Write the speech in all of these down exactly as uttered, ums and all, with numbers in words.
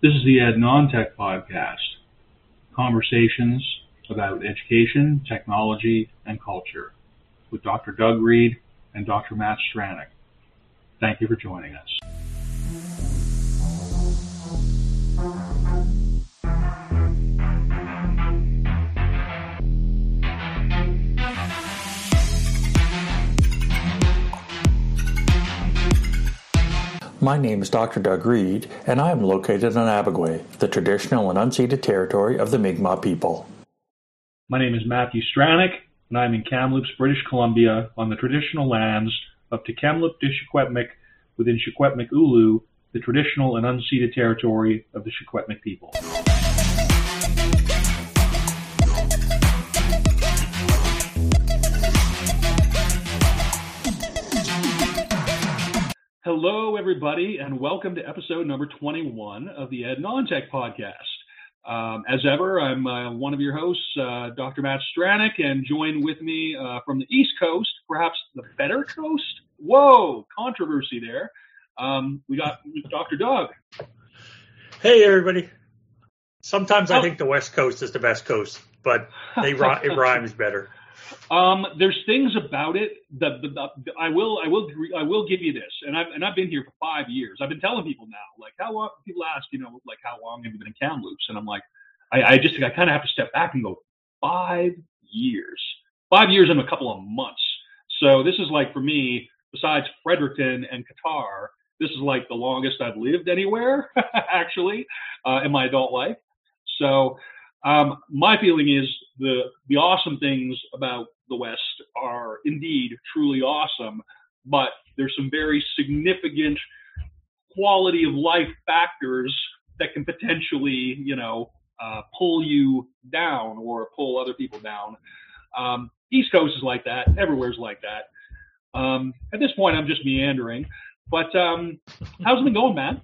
This is the Ed Non-Tech Podcast, conversations about education, technology, and culture with Doctor Doug Reed and Doctor Matt Stranick. Thank you for joining us. My name is Doctor Doug Reed, and I am located on Abagway, the traditional and unceded territory of the Mi'kmaq people. My name is Matthew Stranick, and I'm in Kamloops, British Columbia, on the traditional lands of Tk'emlúp te Secwépemc within Secwépemc Ulu, the traditional and unceded territory of the Secwépemc people. Hello, everybody, and welcome to episode number twenty-one of the Ed Non-Tech Podcast. Um, as ever, I'm uh, one of your hosts, uh, Doctor Matt Stranick, and joined with me uh, from the East Coast, perhaps the better coast? Whoa, controversy there. Um, we got Doctor Doug. Hey, everybody. Sometimes I oh. think the West Coast is the best coast, but they it rhymes better. Um, there's things about it that, that, that I will, I will, I will give you this, and I've and I've been here for five years. I've been telling people now, like, how long? People ask, you know, like, how long have you been in Kamloops? And I'm like, I, I just, I kind of have to step back and go, five years, five years and a couple of months. So this is like for me, besides Fredericton and Qatar, this is like the longest I've lived anywhere, actually, uh, in my adult life. So. Um, my feeling is the the awesome things about the West are indeed truly awesome, but there's some very significant quality of life factors that can potentially, you know, uh, pull you down or pull other people down. Um, East Coast is like that. Everywhere's like that. Um, at this point, I'm just meandering. But um, how's it been going, man?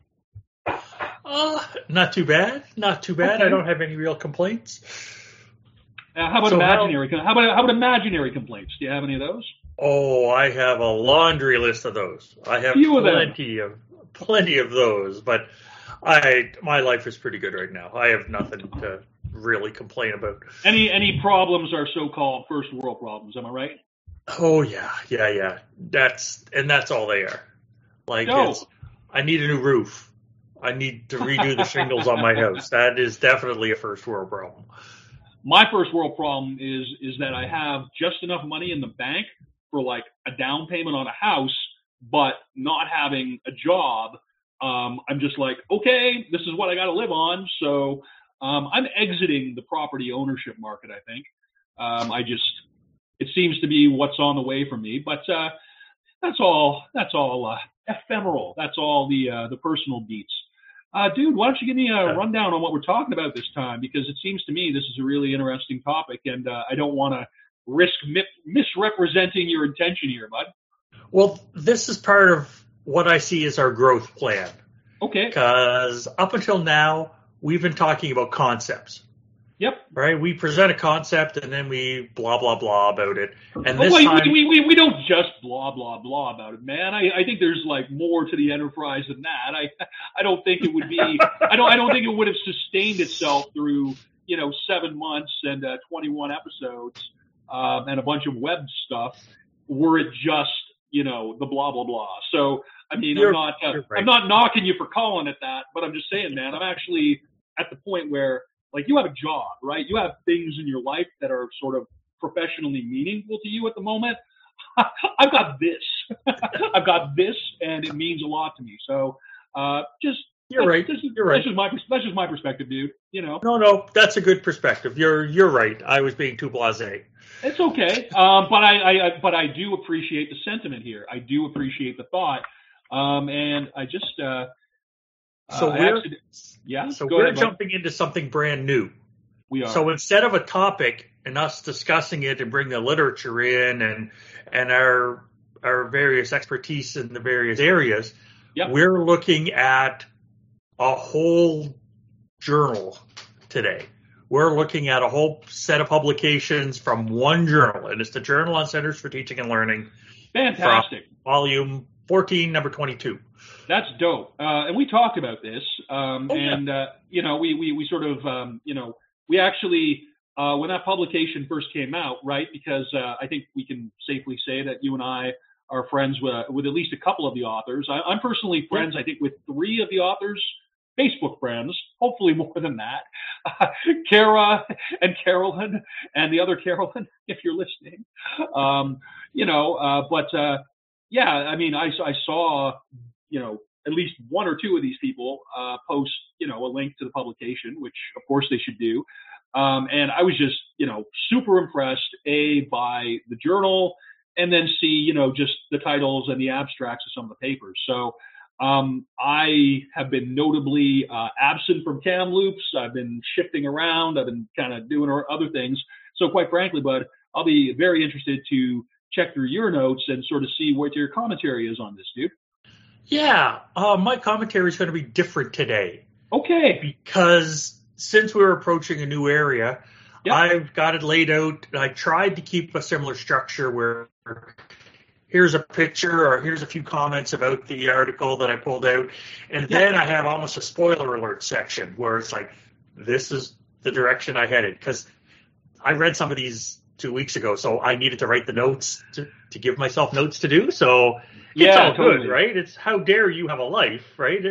Uh, not too bad. Not too bad. Okay. I don't have any real complaints. Uh, how about so imaginary? How, how about how about imaginary complaints? Do you have any of those? Oh, I have a laundry list of those. I have Few plenty of, of plenty of those. But I my life is pretty good right now. I have nothing to really complain about. Any any problems are so-called first world problems. Am I right? Oh yeah, yeah, yeah. That's and that's all they are. Like no. it's, I need a new roof. I need to redo the shingles on my house. That is definitely a first world problem. My first world problem is is that I have just enough money in the bank for like a down payment on a house, but not having a job. Um, I'm just like, okay, this is what I got to live on. So um, I'm exiting the property ownership market, I think. Um, I just, it seems to be what's on the way for me, but uh, that's all, that's all uh, ephemeral. That's all the uh, the personal beats. Uh, dude, why don't you give me a rundown on what we're talking about this time? Because it seems to me this is a really interesting topic, and uh, I don't want to risk mi- misrepresenting your intention here, bud. Well, this is part of what I see as our growth plan. Okay. Because up until now, we've been talking about concepts. Yep. Right? We present a concept, and then we blah, blah, blah about it. And oh, this wait, time... we, we, we don't just blah, blah, blah about it, man. I, I think there's, like, more to the enterprise than that. I I don't think it would be – I don't I don't think it would have sustained itself through, you know, seven months and uh, twenty-one episodes um, and a bunch of web stuff were it just, you know, the blah, blah, blah. So, I mean, you're, I'm not uh, right. I'm not knocking you for calling it that, but I'm just saying, man, I'm actually at the point where – like, you have a job, right? You have things in your life that are sort of professionally meaningful to you at the moment. I've got this. I've got this, and it means a lot to me. So, uh, just you're right. This is, you're right. That's just my that's just my perspective, dude. You know. No, no, that's a good perspective. You're you're right. I was being too blasé. It's okay, um, but I, I, I but I do appreciate the sentiment here. I do appreciate the thought, um, and I just. Uh, So uh, we're actually, yeah. So go we're ahead, jumping into something brand new. We are. So instead of a topic and us discussing it and bring the literature in and and our our various expertise in the various areas, yep. we're looking at a whole journal today. We're looking at a whole set of publications from one journal, and it's the Journal on Centers for Teaching and Learning. Fantastic. Volume fourteen, number twenty-two. That's dope. Uh, and we talked about this. Um, oh, yeah. And, uh, you know, we, we, we sort of, um, you know, we actually, uh, when that publication first came out, right, because uh, I think we can safely say that you and I are friends with, with at least a couple of the authors. I, I'm personally friends, I think, with three of the authors, Facebook friends, hopefully more than that. Uh, Kara and Carolyn and the other Carolyn, if you're listening. Um, you know, uh, but, uh, yeah, I mean, I, I saw, you know, at least one or two of these people uh, post, you know, a link to the publication, which of course they should do. Um, and I was just, you know, super impressed, A, by the journal, and then C, you know, just the titles and the abstracts of some of the papers. So um, I have been notably uh, absent from Kamloops. I've been shifting around. I've been kind of doing other things. So quite frankly, bud, I'll be very interested to check through your notes and sort of see what your commentary is on this, dude. Yeah, uh, my commentary is going to be different today. Okay. Because since we're approaching a new area, yep. I've got it laid out. I tried to keep a similar structure where here's a picture or here's a few comments about the article that I pulled out. And yep. then I have almost a spoiler alert section where it's like, this is the direction I headed. Because I read some of these two weeks ago, so I needed to write the notes to, to give myself notes to do. So yeah, it's all totally. good, right? It's how dare you have a life, right?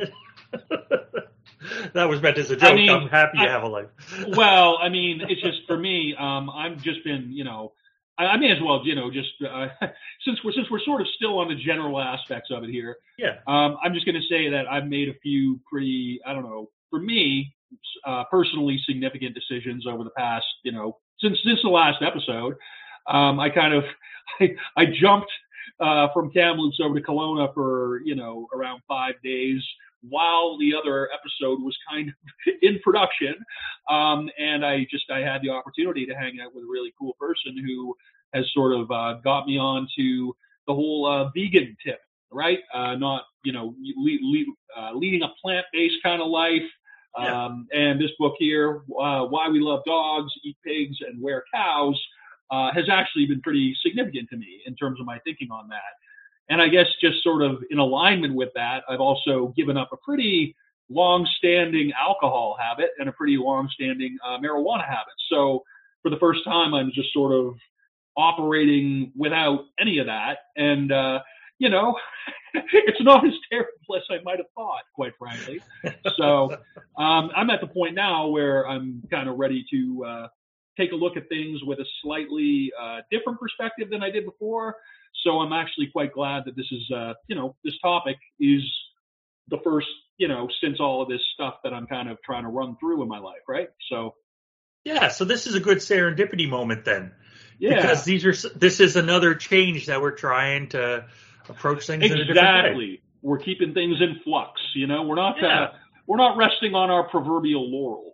That was meant as a joke. I mean, I'm happy I, you have a life. Well, I mean, it's just for me. Um, I've just been, you know, I, I may as well, you know, just uh, since we're since we're sort of still on the general aspects of it here. Yeah. Um, I'm just going to say that I've made a few pretty, I don't know, for me, uh, personally significant decisions over the past, you know, since since the last episode. Um, I kind of, I, I jumped uh, from Kamloops over to Kelowna for, you know, around five days while the other episode was kind of in production. Um, and I just, I had the opportunity to hang out with a really cool person who has sort of uh, got me on to the whole uh, vegan tip, right? Uh, not, you know, le- le- uh, leading a plant-based kind of life. Yeah. Um, and this book here, uh, Why We Love Dogs, Eat Pigs, and Wear Cows, uh, has actually been pretty significant to me in terms of my thinking on that. And I guess just sort of in alignment with that, I've also given up a pretty long-standing alcohol habit and a pretty long-standing uh, marijuana habit. So for the first time, I'm just sort of operating without any of that. And, uh, you know, it's not as terrible as I might have thought, quite frankly. So um, I'm at the point now where I'm kind of ready to uh, take a look at things with a slightly uh, different perspective than I did before. So I'm actually quite glad that this is, uh, you know, this topic is the first, you know, since all of this stuff that I'm kind of trying to run through in my life, right? So, yeah, so this is a good serendipity moment then. Yeah. Because these are, this is another change that we're trying to approach things in a different way. Exactly. We're keeping things in flux, you know. We're not, yeah. uh, we're not resting on our proverbial laurels.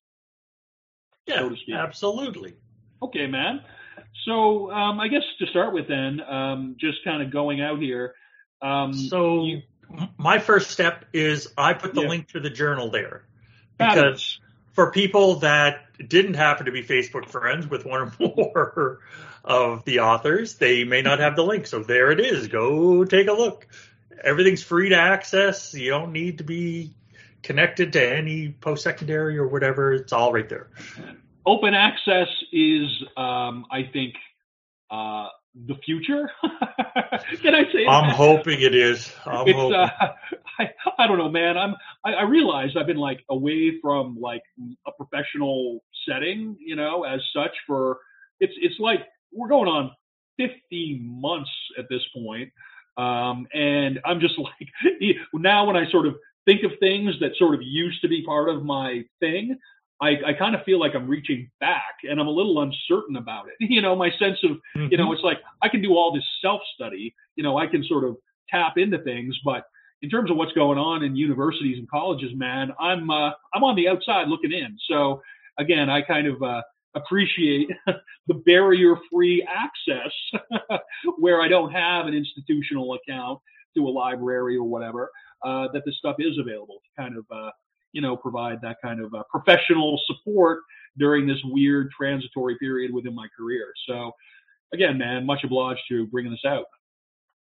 Yeah, so to speak. Absolutely. Okay, man. So um, I guess to start with then, um, just kind of going out here. Um, so you, my first step is I put the yeah. link to the journal there. Because Fabulous. For people that didn't happen to be Facebook friends with one or more of the authors, they may not have the link. So there it is. Go take a look. Everything's free to access. You don't need to be connected to any post-secondary or whatever. It's all right there. Open access is, um, I think, uh, the future. Can I say that? I'm hoping it is. I'm it's, hoping. Uh, I, I don't know, man. I'm, I, I realize I've been like away from like a professional setting, you know, as such for, it's, it's like we're going on fifteen months at this point. Um, and I'm just like, now when I sort of think of things that sort of used to be part of my thing, I, I kind of feel like I'm reaching back and I'm a little uncertain about it. You know, my sense of, mm-hmm. you know, it's like I can do all this self-study, you know, I can sort of tap into things, but in terms of what's going on in universities and colleges, man, I'm, uh, I'm on the outside looking in. So again, I kind of, uh, appreciate the barrier-free access where I don't have an institutional account to a library or whatever, uh, that this stuff is available to kind of, uh, you know, provide that kind of uh, professional support during this weird transitory period within my career. So again, man, much obliged to bringing this out.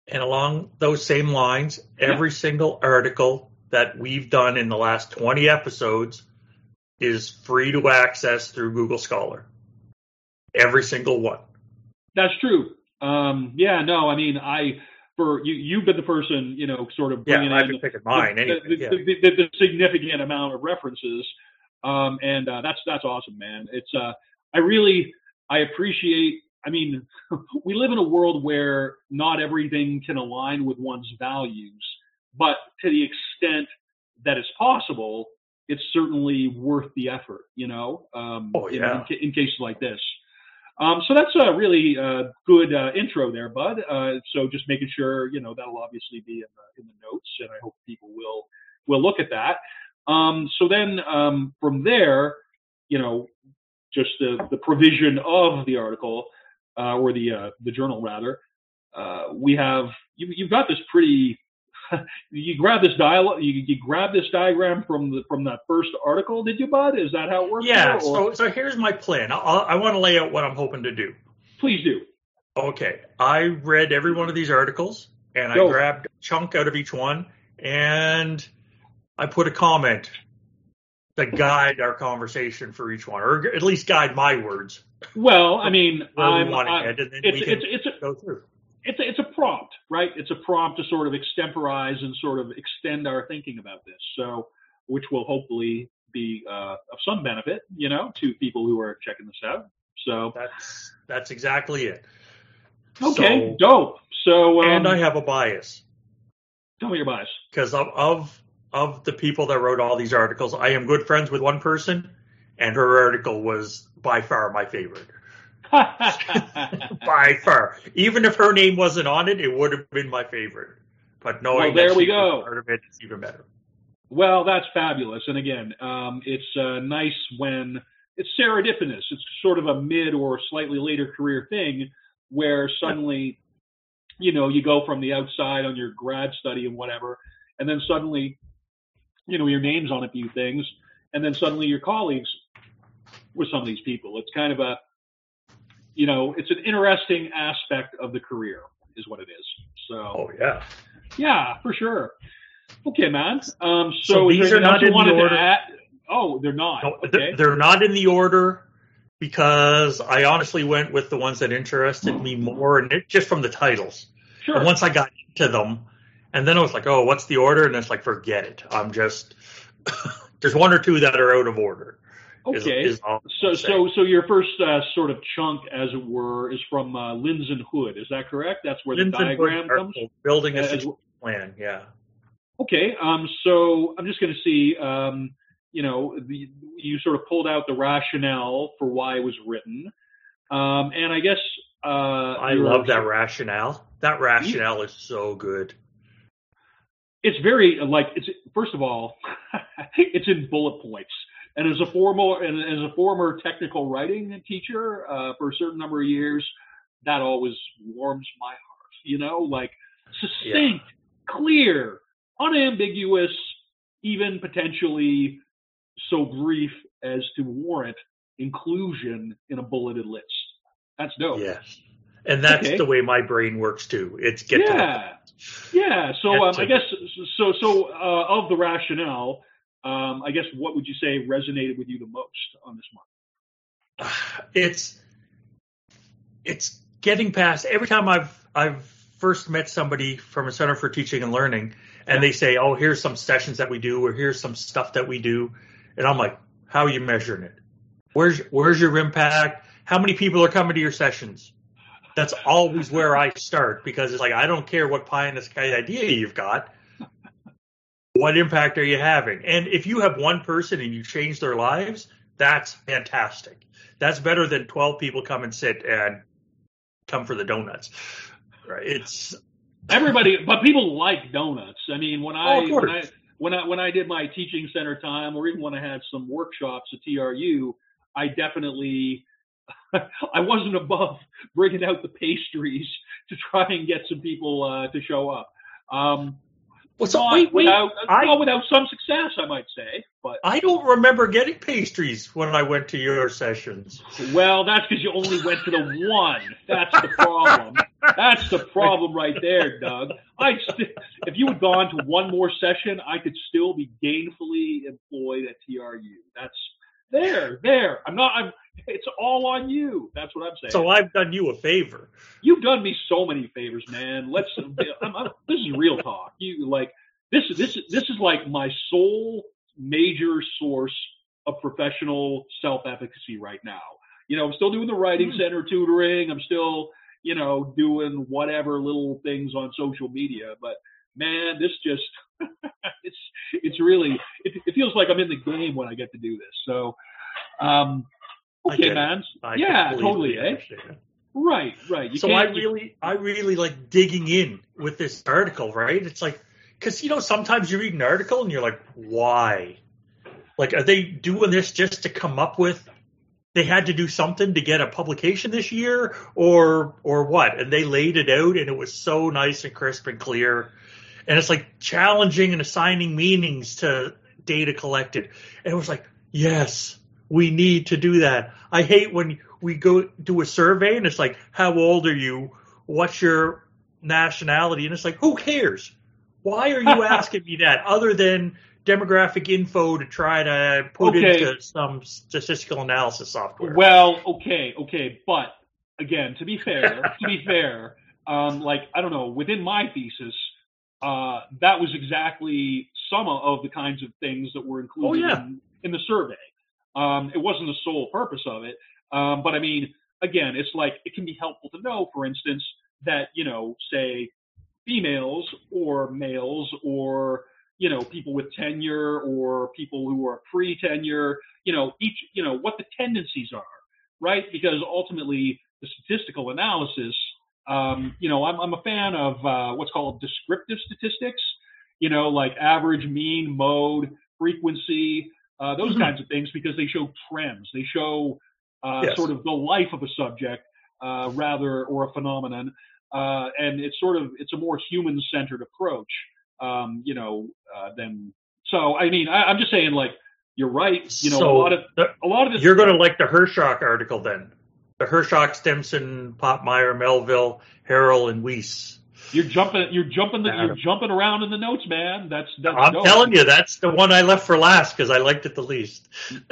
And along those same lines, every yeah. single article that we've done in the last twenty episodes is free to access through Google Scholar. Every single one. That's true. Um, yeah, no, I mean, I for you, you've been the person, you know, sort of bringing yeah, I've in been picking mine the, anyway. the, yeah. the, the, the significant amount of references, um, and uh, that's that's awesome, man. It's uh, I really I appreciate. I mean, we live in a world where not everything can align with one's values, but to the extent that it's possible, it's certainly worth the effort, you know, um, oh, yeah. in, in, in cases like this. Um, so that's a really uh, good uh, intro there, Bud. Uh, so just making sure, you know, that'll obviously be in the, in the notes, and I hope people will will look at that. Um, so then um, from there, you know, just the, the provision of the article, uh, or the uh, the journal rather, uh, we have you, you've got this pretty. You grab this dial. You, you grab this diagram from the from that first article, did you, Bud? Is that how it works? Yeah. So so here's my plan. I'll, I want to lay out what I'm hoping to do. Please do. Okay. I read every one of these articles, and Go. I grabbed a chunk out of each one, and I put a comment that guide our conversation for each one, or at least guide my words. Well, I mean, I'm, I'm, I'm, head, and then it's, we can it's, it's a, go through. It's a, it's a prompt, right? It's a prompt to sort of extemporize and sort of extend our thinking about this. So, which will hopefully be uh, of some benefit, you know, to people who are checking this out. So that's that's exactly it. Okay, so, dope. So, um, and I have a bias. Tell me your bias. Because of, of of the people that wrote all these articles, I am good friends with one person, and her article was by far my favorite. By far. Even if her name wasn't on it, it would have been my favorite. But knowing well, there that we she go. was part of it, it's even better. Well, that's fabulous. And again, um, it's uh, nice when it's serendipitous. It's sort of a mid or slightly later career thing where suddenly, you know, you go from the outside on your grad study and whatever, and then suddenly, you know, your name's on a few things, and then suddenly your colleagues with some of these people. It's kind of a, you know, it's an interesting aspect of the career is what it is. So, oh, yeah. Yeah, for sure. Okay, man. Um, so, so these are not in the order. Add? Oh, they're not. No, okay. They're not in the order because I honestly went with the ones that interested me more, and it, just from the titles. Sure. And once I got into them, and then I was like, oh, what's the order? And it's like, forget it. I'm just there's one or two that are out of order. Okay. Is, is so, so, so your first uh, sort of chunk, as it were, is from uh, Linz and Hood. Is that correct? That's where Linz the diagram comes. Building a as, plan. Yeah. Okay. Um. So I'm just going to see. Um. You know, the, you sort of pulled out the rationale for why it was written. Um. And I guess. Uh. I love that rationale. That rationale is so good. It's very like it's. First of all, it's in bullet points. And as a former and as a former technical writing teacher uh, for a certain number of years, that always warms my heart. You know, like succinct, yeah. clear, unambiguous, even potentially so brief as to warrant inclusion in a bulleted list. That's dope. Yes, and that's okay. the way my brain works too. It's get yeah, to yeah. So um, I guess so. So uh, of the rationale. Um, I guess what would you say resonated with you the most on this one? It's it's getting past every time I've I've first met somebody from a Center for Teaching and Learning, and yeah. they say, "Oh, here's some sessions that we do, or here's some stuff that we do," and I'm like, "How are you measuring it? Where's where's your impact? How many people are coming to your sessions?" That's always where I start because it's like I don't care what pie in the sky idea you've got. What impact are you having? And if you have one person and you change their lives, that's fantastic. That's better than twelve people come and sit and come for the donuts. Right? It's everybody, but people like donuts. I mean, when I, oh, when I when I when I did my teaching center time, or even when I had some workshops at T R U, I definitely I wasn't above bringing out the pastries to try and get some people uh, to show up. Um, Well, so wait, wait. Without, I, well, without some success, I might say. But I don't remember getting pastries when I went to your sessions. Well, that's because you only went to the one. That's the problem. That's the problem right there, Doug. I st- if you had gone to one more session, I could still be gainfully employed at T R U. That's there, there. I'm not. I'm. It's all on you. That's what I'm saying. So I've done you a favor. You've done me so many favors, man. Let's. I'm, I'm, this is real talk. You like this. This this is like my sole major source of professional self-efficacy right now. You know, I'm still doing the writing mm. center tutoring. I'm still, you know, doing whatever little things on social media. But man, this just, it's, it's really, it, it feels like I'm in the game when I get to do this. So, um, okay, man. Yeah, totally. Eh? Right, right. You so I really, I really like digging in with this article, right? It's like, cause you know, sometimes you read an article and you're like, why? Like, are they doing this just to come up with, they had to do something to get a publication this year or or what? And they laid it out and it was so nice and crisp and clear. And it's like challenging and assigning meanings to data collected. And it was like, yes, we need to do that. I hate when we go do a survey and it's like, how old are you? What's your nationality? And it's like, who cares? Why are you asking me that other than demographic info to try to put okay. into some statistical analysis software? Well, okay, okay. But again, to be fair, to be fair, um, like, I don't know, within my thesis, uh, that was exactly some of the kinds of things that were included oh, yeah. in, in the survey. Um, it wasn't the sole purpose of it. Um, but I mean, again, it's like, it can be helpful to know, for instance, that, you know, say females or males or, you know, people with tenure or people who are pre-tenure, you know, each, you know, what the tendencies are, right? Because ultimately the statistical analysis, um, you know, I'm, I'm a fan of uh, what's called descriptive statistics, you know, like average, mean, mode, frequency, uh, those mm-hmm. kinds of things, because they show trends. They show uh, yes. sort of the life of a subject uh, rather, or a phenomenon. Uh, and it's sort of, it's a more human-centered approach. Um, you know, uh, then, so, I mean, I, I'm just saying, like, you're right. You know, so a lot of, the, a lot of this. You're going to like the Hershock article then. The Hershock, Stimson, Popmeyer, Melville, Harrell, and Weiss. You're jumping, you're jumping, the, you're jumping around in the notes, man. That's, that's I'm dope. telling you, that's the one I left for last because I liked it the least.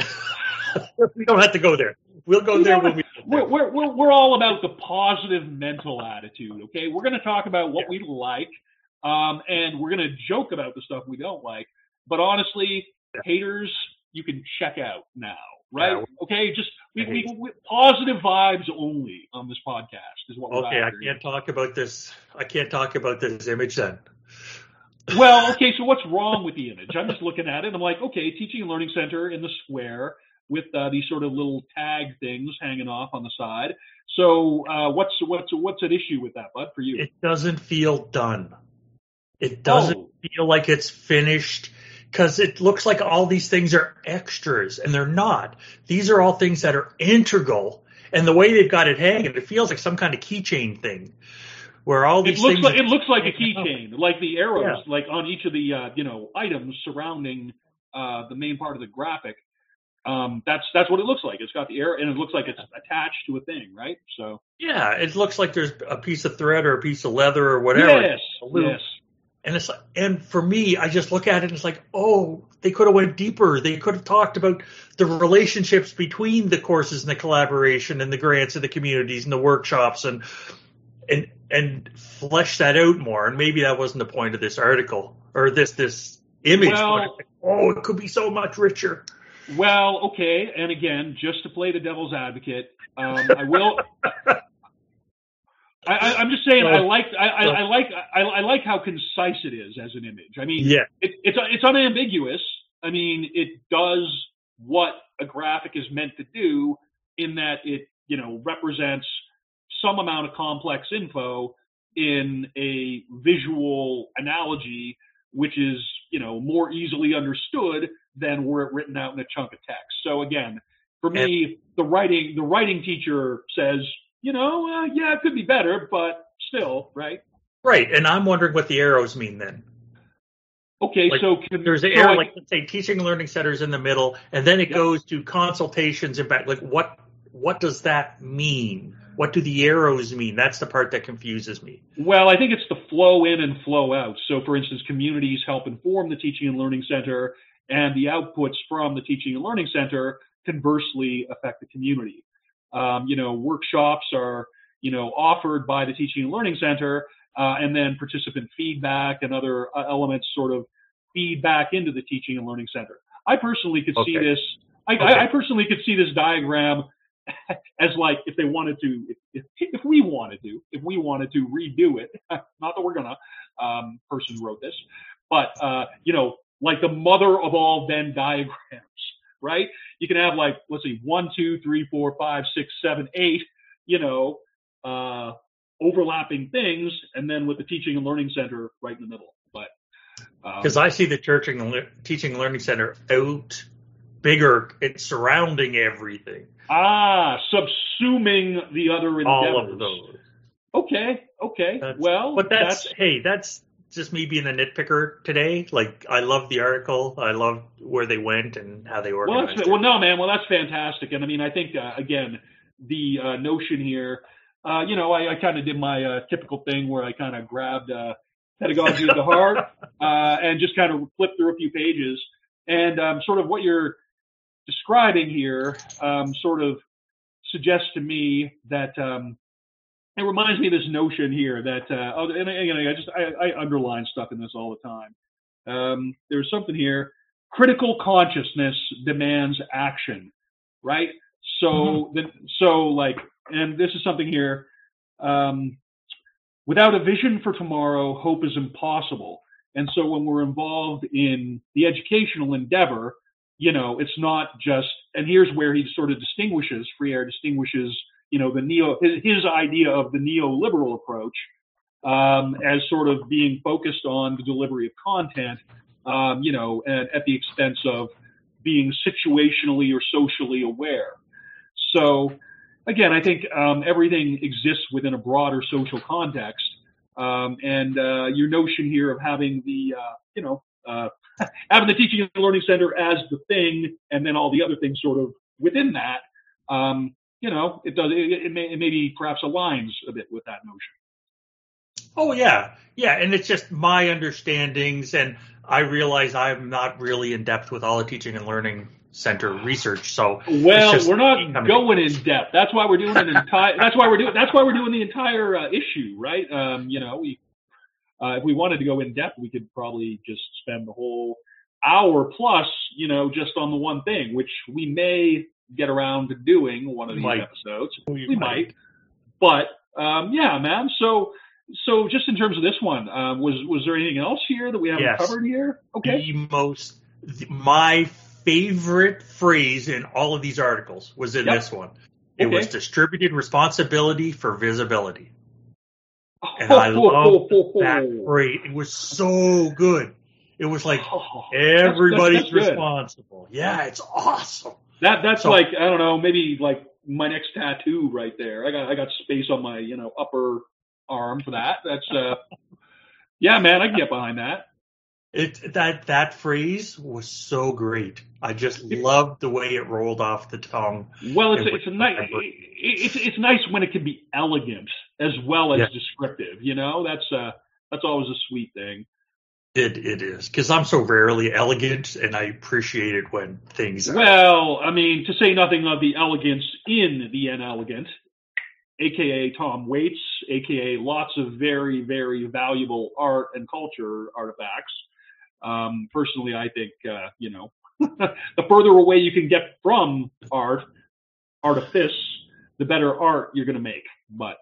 We don't have to go there. We'll go we there when we. We're, we're, we're, we're all about the positive mental attitude, okay? We're going to talk about what yeah. we like. Um, and we're going to joke about the stuff we don't like. But honestly, yeah. haters, you can check out now, right? Yeah. Okay, just we, we, we, positive vibes only on this podcast is what we're Okay, I after. can't talk about this. I can't talk about this image then. Well, okay, so what's wrong with the image? I'm just looking at it. And I'm like, okay, teaching and learning center in the square with uh, these sort of little tag things hanging off on the side. So uh, what's what's what's an issue with that, bud, for you? It doesn't feel done. It doesn't oh. feel like it's finished because it looks like all these things are extras, and they're not. These are all things that are integral, and the way they've got it hanging, it feels like some kind of keychain thing where all these it looks things. Like, it looks like a keychain, like the arrows, yeah. like on each of the uh, you know items surrounding uh, the main part of the graphic. Um, that's that's what it looks like. It's got the arrow, and it looks like it's attached to a thing, right? So yeah, it looks like there's a piece of thread or a piece of leather or whatever. Yes, yes. And it's like, and for me, I just look at it and it's like, oh, they could have went deeper. They could have talked about the relationships between the courses and the collaboration and the grants and the communities and the workshops and and and flesh that out more. And maybe that wasn't the point of this article or this this image. Well, like, oh, it could be so much richer. Well, okay, and again, just to play the devil's advocate, um, I will. I, I'm just saying, so, I like, I, I, I like, I, I like how concise it is as an image. I mean, yeah. it, it's it's unambiguous. I mean, it does what a graphic is meant to do in that it, you know, represents some amount of complex info in a visual analogy, which is, you know, more easily understood than were it written out in a chunk of text. So again, for me, and, the writing, the writing teacher says, you know, uh, yeah, it could be better, but still, right? Right, and I'm wondering what the arrows mean then. Okay, like, so can, there's an so arrow, I, like let's say teaching and learning centers in the middle, and then it yeah. goes to consultations and back. Like what what does that mean? what do the arrows mean? That's the part that confuses me. Well, I think it's the flow in and flow out. So, for instance, communities help inform the Teaching and Learning Center, and the outputs from the Teaching and Learning Center conversely affect the community. Um, you know, workshops are, you know, offered by the Teaching and Learning Center, uh, and then participant feedback and other uh, elements sort of feed back into the Teaching and Learning Center. I personally could okay. see this. I, okay. I, I personally could see this diagram as like if they wanted to, if, if, if we wanted to, if we wanted to redo it. Not that we're gonna. Um, person wrote this, but uh, you know, like the mother of all Venn diagrams, right? You can have like, let's see, one, two, three, four, five, six, seven, eight, you know, uh, overlapping things, and then with the Teaching and Learning Center right in the middle. But because um, I see the Teaching and Le- Teaching and Learning Center out bigger, it's surrounding everything. Ah, subsuming the other endeavors. All of those. Okay, okay. That's, well, but that's, that's hey, that's just me being a nitpicker today. Like, I love the article. I love where they went and how they organized well, that's, it. Well, no, man. Well, that's fantastic. And I mean, I think uh, again, the uh, notion here. Uh, you know, I, I kind of did my uh, typical thing where I kind of grabbed uh, pedagogy at the heart uh, and just kind of flipped through a few pages. And um, sort of what you're describing here um, sort of suggests to me that um, it reminds me of this notion here that, uh, oh, and again, I just I, I underline stuff in this all the time. Um, there's something here. Critical consciousness demands action, right? So, mm-hmm. the, so like, and this is something here. Um, without a vision for tomorrow, hope is impossible. And so, when we're involved in the educational endeavor, you know, it's not just. And here's where he sort of distinguishes. Freire distinguishes, you know, the neo his, his idea of the neoliberal approach um, as sort of being focused on the delivery of content, um, you know, at, at the expense of being situationally or socially aware. So, again, I think um, everything exists within a broader social context, um, and uh, your notion here of having the, uh, you know, uh, having the Teaching and Learning Center as the thing, and then all the other things sort of within that, um, you know, it does. It, it, may, it maybe perhaps aligns a bit with that notion. Oh yeah, yeah, and it's just my understandings, and I realize I'm not really in depth with all the Teaching and Learning Center research. So well, we're not going in depth. That's why we're doing an entire. That's why we're doing. That's why we're doing the entire uh, issue, right? Um, you know, we uh, if we wanted to go in depth, we could probably just spend the whole hour plus, you know, just on the one thing, which we may get around to doing one of these might. episodes. We, we might. might, but um, yeah, man. So. So just in terms of this one, uh, was was there anything else here that we haven't yes. covered here? Okay. The most, the, my favorite phrase in all of these articles was in yep. this one. It okay. was distributed responsibility for visibility. And oh, I oh, love oh, oh, that oh. phrase. It was so good. It was like oh, everybody's that's, that's responsible. Good. Yeah, it's awesome. That that's so, like, I don't know, maybe like my next tattoo right there. I got I got space on my, you know, upper arm for that. That's uh yeah, man, I can get behind that. It that that phrase was so great. I just loved the way it rolled off the tongue. Well, it's it's a nice it's it's nice when it can be elegant as well as yeah. descriptive, you know? That's uh that's always a sweet thing. It it is, because I'm so rarely elegant, and I appreciate it when things are. Well, I mean, to say nothing of the elegance in the inelegant, A K A Tom Waits, A K A lots of very, very valuable art and culture artifacts. Um, personally, I think, uh, you know, the further away you can get from art, artifice, the better art you're going to make. But,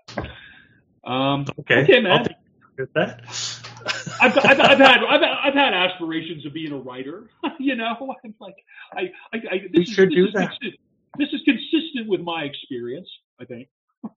um, okay, okay man. I'll that. I've, I've, I've had I've, I've had aspirations of being a writer. You know, I'm like, I, I, I this you is, should this do is that. Consistent. This is consistent with my experience, I think.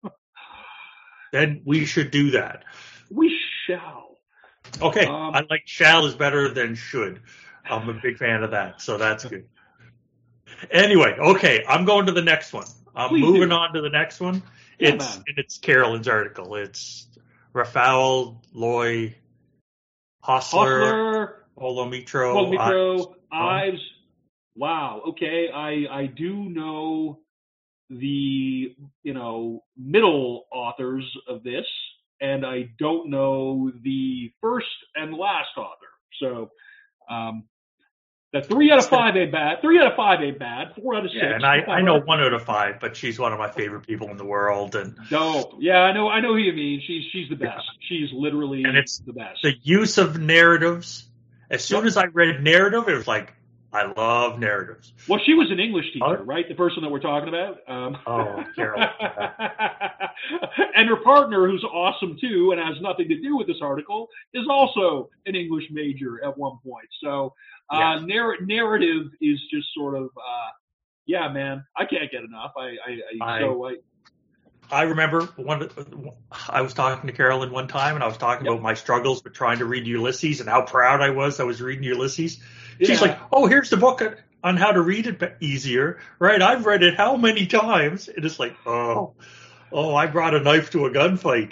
Then we should do that. We shall. Okay. Um, I like shall is better than should. I'm a big fan of that, so that's good. Anyway, okay, I'm going to the next one. I'm moving do. on to the next one. Yeah, it's man. it's Carolyn's article. It's Rafael Loy Hostler, Holometro, Holometro, Ives. Wow. Okay, I I do know the, you know, middle authors of this, and I don't know the first and last author. So, um, that three out of five ain't bad. Three out of five ain't bad. Four out of six. Yeah, and I, I know one out of five, but she's one of my favorite people in the world. And dope. Yeah, I know. I know who you mean. She's she's the best. Yeah. She's literally and it's the best. The use of narratives. As soon as I read narrative, it was like, I love narratives. Well, she was an English teacher, oh. right? The person that we're talking about. Um, oh, Carol. And her partner, who's awesome too, and has nothing to do with this article, is also an English major at one point. So, uh, yes. narr- narrative is just sort of, uh, yeah, man, I can't get enough. I, I, I, I so I. I remember one. I was talking to Carolyn one time, and I was talking yep. about my struggles with trying to read Ulysses and how proud I was I was reading Ulysses. She's yeah. like, oh, here's the book on how to read it easier, right? I've read it how many times? And it's like, oh, oh, I brought a knife to a gunfight.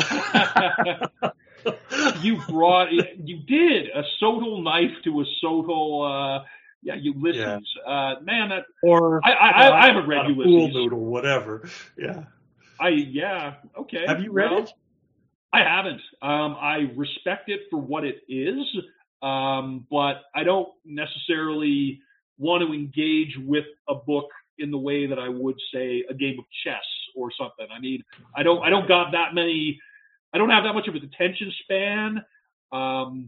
You brought, you did a Sotal knife to a Sotal, uh, yeah, Ulysses. Yeah. Uh, man, that, or I, I, I, I haven't read Ulysses. Pool noodle, whatever. Yeah. I, yeah, okay. Have you read well, it? I haven't. Um, I respect it for what it is. Um, but I don't necessarily want to engage with a book in the way that I would say a game of chess or something. I mean, I don't, I don't got that many, I don't have that much of an attention span. Um,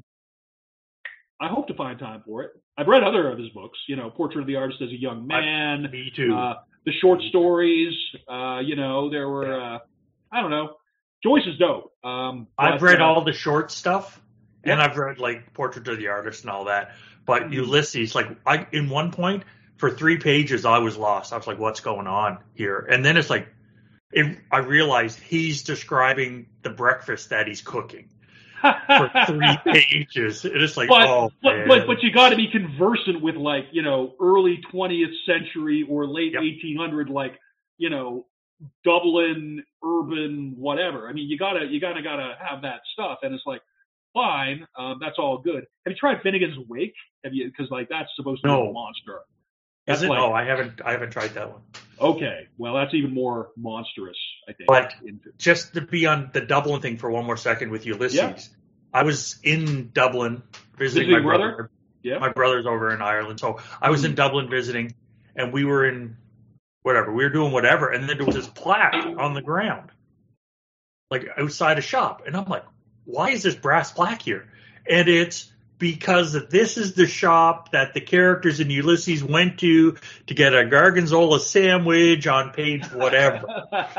I hope to find time for it. I've read other of his books, you know, Portrait of the Artist as a Young Man. I, me too. Uh, the short stories, uh, you know, there were, uh, I don't know, Joyce is dope. Um, but, I've read uh, all the short stuff. And I've read like Portrait of the Artist and all that, but mm-hmm. Ulysses, like I, in one point for three pages, I was lost. I was like, what's going on here? And then it's like, it, I realized he's describing the breakfast that he's cooking for three pages. And it's like, but, oh, but, man. but, but you got to be conversant with like, you know, early twentieth century or late yep. eighteen hundred, like, you know, Dublin, urban, whatever. I mean, you gotta, you gotta, gotta have that stuff. And it's like, fine, um, that's all good. Have you tried Finnegan's Wake? Have you? Because like that's supposed to no. be a monster. That's Is it? Like, no, I haven't. I haven't tried that one. Okay, well that's even more monstrous, I think. But just to be on the Dublin thing for one more second with Ulysses, yeah. I was in Dublin visiting, visiting my brother. brother. Yeah, my brother's over in Ireland, so I was mm. in Dublin visiting, and we were in whatever we were doing, whatever, and then there was this plaque on the ground, like outside a shop, and I'm like, why is this brass plaque here? And it's because this is the shop that the characters in Ulysses went to to get a Gargonzola sandwich on page whatever.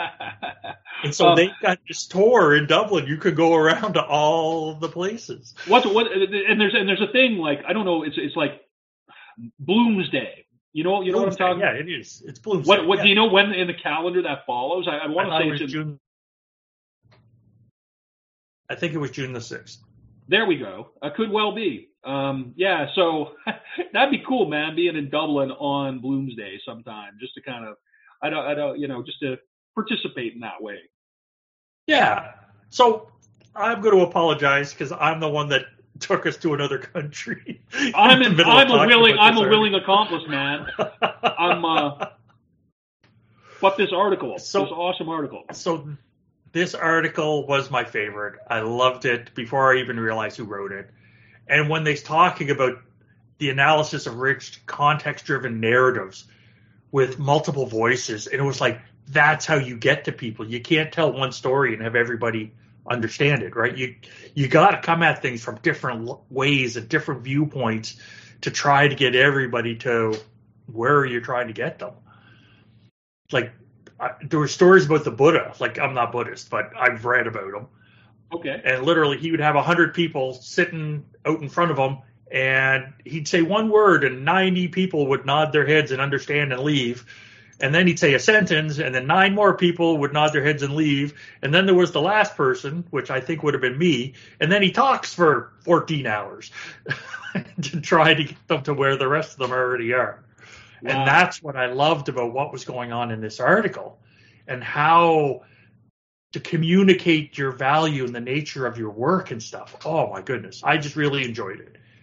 And so um, they got this tour in Dublin. You could go around to all the places. What? What? And there's and there's a thing like I don't know. It's it's like Bloomsday. You know. You know Bloomsday, what I'm talking? Yeah, it is. It's Bloomsday. What? What yeah. do you know when in the calendar that follows? I, I want to say it was it's June. I think it was June the sixth. There we go. Uh, could well be. Um, yeah, so that'd be cool, man, being in Dublin on Bloomsday sometime, just to kind of, I don't, I don't, you know, just to participate in that way. Yeah. So I'm going to apologize because I'm the one that took us to another country. I'm in, I'm a willing, I'm a willing accomplice, man. I'm, uh, but this article, so, this awesome article. So this article was my favorite. I loved it before I even realized who wrote it. And when they're talking about the analysis of rich context-driven narratives with multiple voices, and it was like, that's how you get to people. You can't tell one story and have everybody understand it, right? You you got to come at things from different ways and different viewpoints to try to get everybody to where you're trying to get them. Like, I, there were stories about the Buddha. Like, I'm not Buddhist, but I've read about him. Okay. And literally, he would have one hundred people sitting out in front of him, and he'd say one word, and ninety people would nod their heads and understand and leave. And then he'd say a sentence, and then nine more people would nod their heads and leave. And then there was the last person, which I think would have been me. And then he talks for fourteen hours to try to get them to where the rest of them already are. Wow. And that's what I loved about what was going on in this article, and how to communicate your value and the nature of your work and stuff. Oh, my goodness. I just really enjoyed it.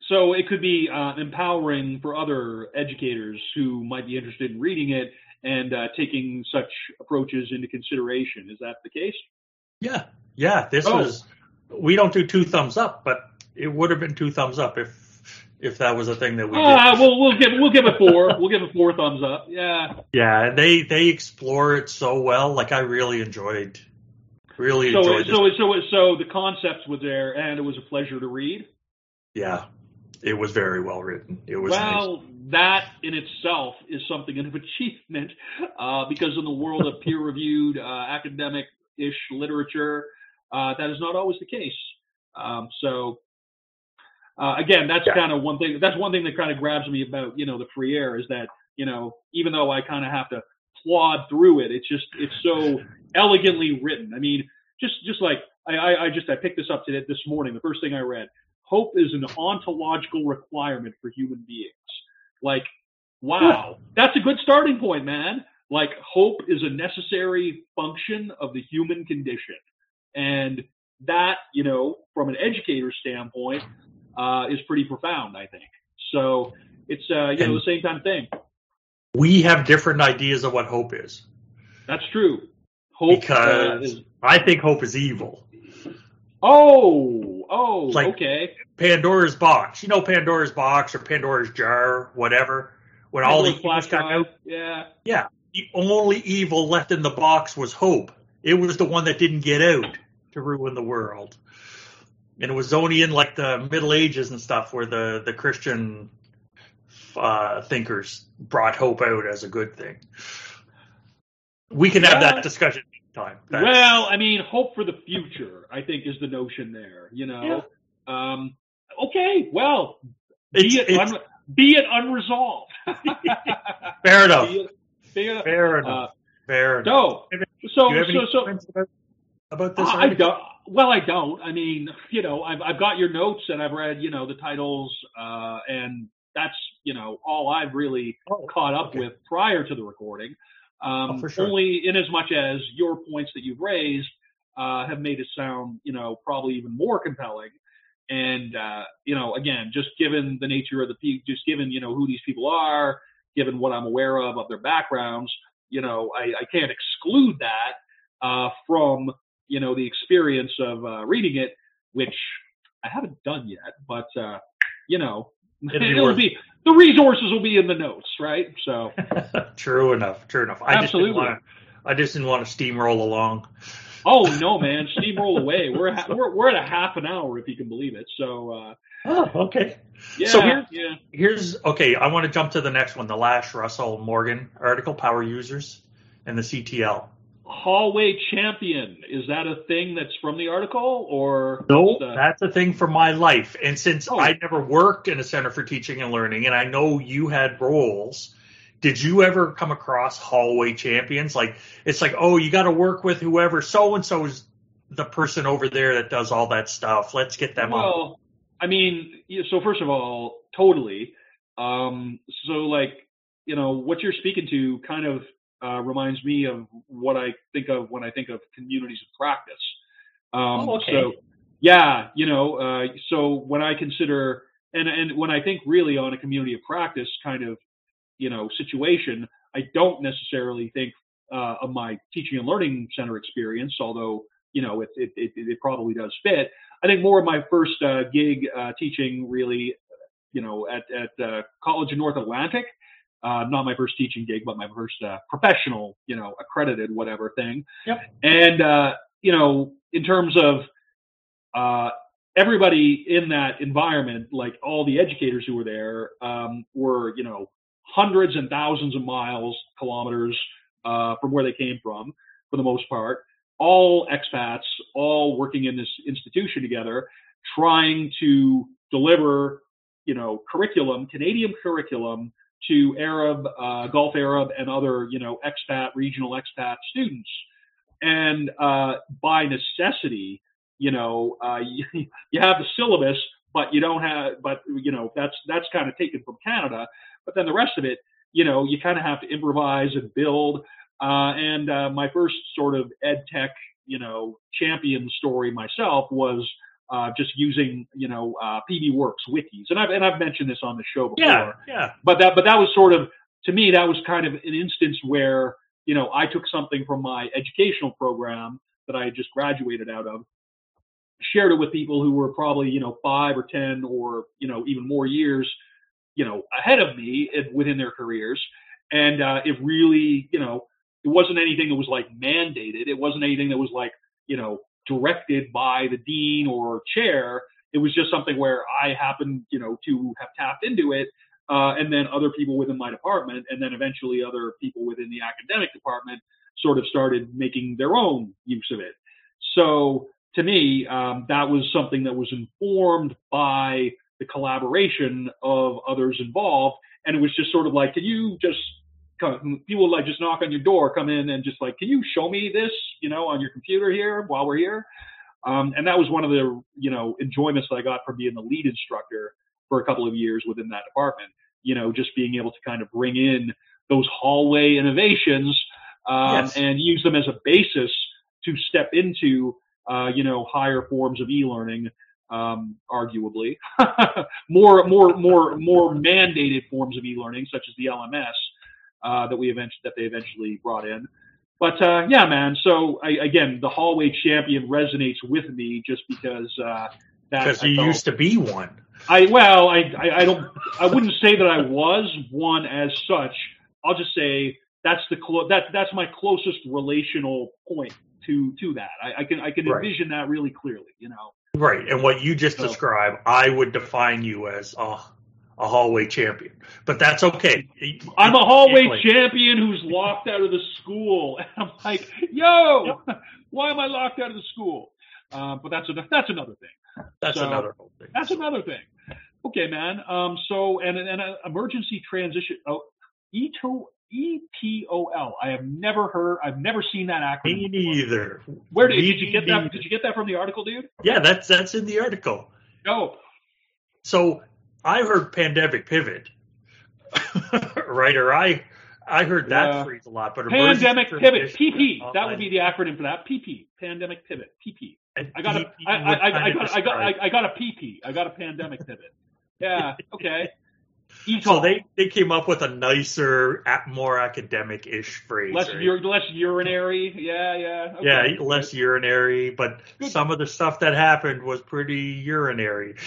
so it could be uh, empowering for other educators who might be interested in reading it and uh, taking such approaches into consideration. Is that the case? Yeah, yeah. This oh. was. We don't do two thumbs up, but it would have been two thumbs up if if that was a thing that we uh, did. We'll we'll give we'll give it four. We'll give it four thumbs up. Yeah. Yeah, they they explore it so well. Like I really enjoyed. Really so enjoyed. It, so it, so it, so the concept was there, and it was a pleasure to read. Yeah, it was very well written. It was well. Nice. That in itself is something of achievement, uh, because in the world of peer-reviewed uh, academic-ish literature, uh, that is not always the case. Um, so, uh, again, that's yeah. kind of one thing. That's one thing that kind of grabs me about you know the free air is that you know even though I kind of have to plod through it, it's just it's so elegantly written. I mean, just just like I, I, I just I picked this up today this morning. The first thing I read: hope is an ontological requirement for human beings. Like, wow, that's a good starting point, man. Like, hope is a necessary function of the human condition. And that, you know, from an educator's standpoint, uh, is pretty profound, I think. So it's, uh, you and know, the same kind of thing. We have different ideas of what hope is. That's true. Hope because uh, is, I think hope is evil. Oh, oh, like okay. Pandora's box. You know Pandora's box or Pandora's jar, whatever. When all the evils got out. Yeah. Yeah. The only evil left in the box was hope. It was the one that didn't get out to ruin the world. And it was only in like the Middle Ages and stuff where the, the Christian uh, thinkers brought hope out as a good thing. We can have yeah. that discussion time. That's, well, I mean, hope for the future, I think, is the notion there, you know. Yeah. Um, okay, well, be it's, it, it's, un, be it unresolved. Fair enough. Be it, be it, Fair enough. Uh, Fair enough. So, so, Do you have any so, comments about, about this? Uh, I don't. Well, I don't. I mean, you know, I've I've got your notes and I've read, you know, the titles, uh, and that's, you know, all I've really oh, caught up okay. with prior to the recording. Um, oh, for sure. Only in as much as your points that you've raised uh, have made it sound, you know, probably even more compelling. And, uh, you know, again, just given the nature of the people, just given, you know, who these people are, given what I'm aware of, of their backgrounds, you know, I, I can't exclude that uh, from, you know, the experience of uh, reading it, which I haven't done yet, but, uh, you know, It'll be it'll worth be, the resources will be in the notes, right? So true enough, true enough. I Absolutely. just didn't want to, I just didn't want to steamroll along. Oh no, man, steamroll away. We're a, we're we're at a half an hour, if you can believe it. So uh, oh, okay. Yeah, so here's, yeah. here's okay. I want to jump to the next one, the Lash Russell Morgan article, Power Users and the C T L. Hallway champion, is that a thing that's from the article, or no? The... That's a thing from my life. And since oh. I never worked in a Center for Teaching and Learning, and I know you had roles. Did you ever come across hallway champions? Like, it's like, oh, you got to work with whoever, so-and-so is the person over there that does all that stuff. Let's get them well, on. Well, I mean, so first of all, totally. Um, so, like, you know, what you're speaking to kind of uh, reminds me of what I think of when I think of communities of practice. Um, oh, okay. So, yeah, you know, uh, so when I consider, and, and when I think really on a community of practice kind of, you know, situation, I don't necessarily think uh, of my teaching and learning center experience, although, you know, it, it, it, it probably does fit. I think more of my first uh, gig uh, teaching really, you know, at, at uh, College of North Atlantic, uh, not my first teaching gig, but my first uh, professional, you know, accredited whatever thing. Yep. And, uh, you know, in terms of uh, everybody in that environment, like all the educators who were there um, were, you know, hundreds and thousands of miles, kilometers uh, from where they came from, for the most part, all expats, all working in this institution together, trying to deliver, you know, curriculum, Canadian curriculum to Arab, uh, Gulf Arab, and other, you know, expat, regional expat students. And uh, by necessity, you know, uh, you, you have the syllabus, but you don't have, but, you know, that's that's kind of taken from Canada. But then the rest of it, you know, you kind of have to improvise and build. Uh, and uh, my first sort of ed tech, you know, champion story myself was uh, just using, you know, uh, P B Works wikis. And I've, and I've mentioned this on the show before. Yeah, yeah. But that, but that was sort of, to me, that was kind of an instance where, you know, I took something from my educational program that I had just graduated out of, shared it with people who were probably, you know, five or ten or, you know, even more years, you know, ahead of me within their careers. And uh, it really, you know, it wasn't anything that was like mandated. It wasn't anything that was like, you know, directed by the dean or chair. It was just something where I happened, you know, to have tapped into it. Uh, and then other people within my department, and then eventually other people within the academic department sort of started making their own use of it. So to me, um, that was something that was informed by the collaboration of others involved. And it was just sort of like, can you just come, people like just knock on your door, come in and just like, can you show me this, you know, on your computer here while we're here? Um, and that was one of the, you know, enjoyments that I got from being the lead instructor for a couple of years within that department, you know, just being able to kind of bring in those hallway innovations um, yes. and use them as a basis to step into, uh, you know, higher forms of e-learning, um, arguably more, more, more, more mandated forms of e-learning, such as the L M S uh, that we eventually that they eventually brought in. But uh, yeah, man. So I, again, the hallway champion resonates with me just because uh, that because you felt, used to be one. I well, I, I I don't I wouldn't say that I was one as such. I'll just say that's the clo- that that's my closest relational point to to that. I, I can I can right. envision that really clearly, you know. Right, and what you just so, described, I would define you as a, a hallway champion, but that's okay. I'm a hallway like, champion who's locked out of the school, and I'm like, yo, yep. why am I locked out of the school? Uh, but that's a, that's another thing. That's so, another thing. That's another thing. Okay, man. Um, so and and uh, emergency transition. Oh, E T O L. I have never heard. I've never seen that acronym. Me neither. Where did, did you get that? Did you get that from the article, dude? Yeah, that's that's in the article. Oh. So I heard pandemic pivot, right? Or I I heard that uh, phrase a lot. But pandemic pivot, P P. That would be the acronym for that. P P. Pandemic pivot. P P. I got a. I, I, I, I got. I got. I, I got a P P. I got a pandemic pivot. Yeah. Okay. E-T O L. So they, they came up with a nicer, more academic-ish phrase. Less, right? ur- less urinary. Yeah, yeah. Okay. Yeah, less urinary, but Good. Some of the stuff that happened was pretty urinary.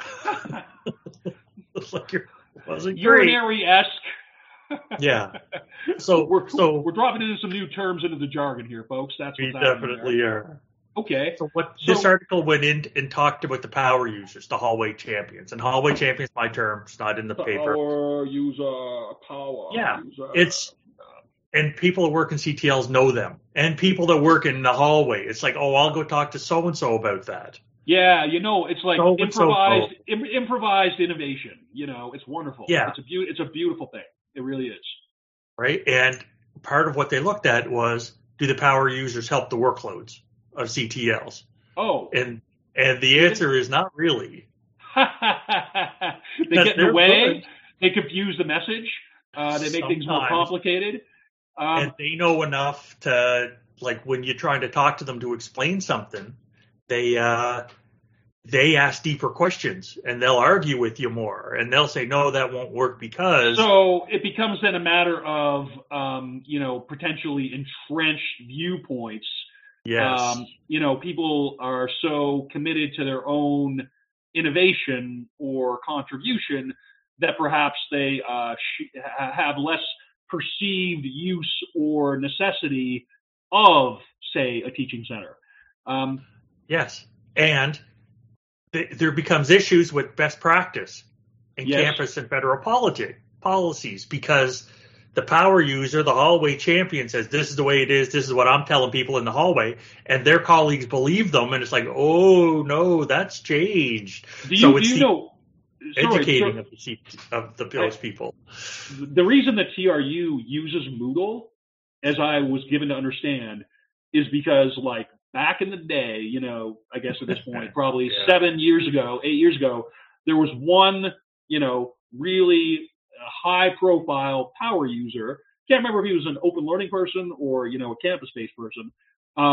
like it wasn't urinary-esque. Yeah. So we're so we're dropping into some new terms into the jargon here, folks. That's we what's definitely there. are. Okay. So what so, this article went in and talked about the power users, the hallway champions. And hallway champions, my term, it's not in the power paper. Power user, power Yeah. user. It's and people that work in C T Ls know them. And people that work in the hallway. It's like, oh, I'll go talk to so and so about that. Yeah, you know, it's like so improvised so im- improvised innovation. You know, it's wonderful. Yeah. It's a be- it's a beautiful thing. It really is. Right? And part of what they looked at was, do the power users help the workloads of C T Ls? Oh, and and the answer is not really. They get in the way. Good. They confuse the message. Uh, they make Sometimes. things more complicated. Um, and they know enough to, like, when you're trying to talk to them to explain something, they uh, they ask deeper questions and they'll argue with you more and they'll say, no, that won't work because. So it becomes then a matter of um, you know, potentially entrenched viewpoints. Yes. Um, you know, people are so committed to their own innovation or contribution that perhaps they uh, sh- have less perceived use or necessity of, say, a teaching center. Um, yes. And th- there becomes issues with best practice in yes. campus and federal politi- policies because the power user, the hallway champion, says, this is the way it is, this is what I'm telling people in the hallway, and their colleagues believe them, and it's like, oh, no, that's changed. Do you, so it's do you the know, sorry, educating so, of, the, of the, those I, people. The reason that T R U uses Moodle, as I was given to understand, is because, like, back in the day, you know, I guess at this point, probably yeah. seven years ago, eight years ago, there was one, you know, really high-profile power user. Can't remember if he was an open learning person or, you know, a campus-based person. Um,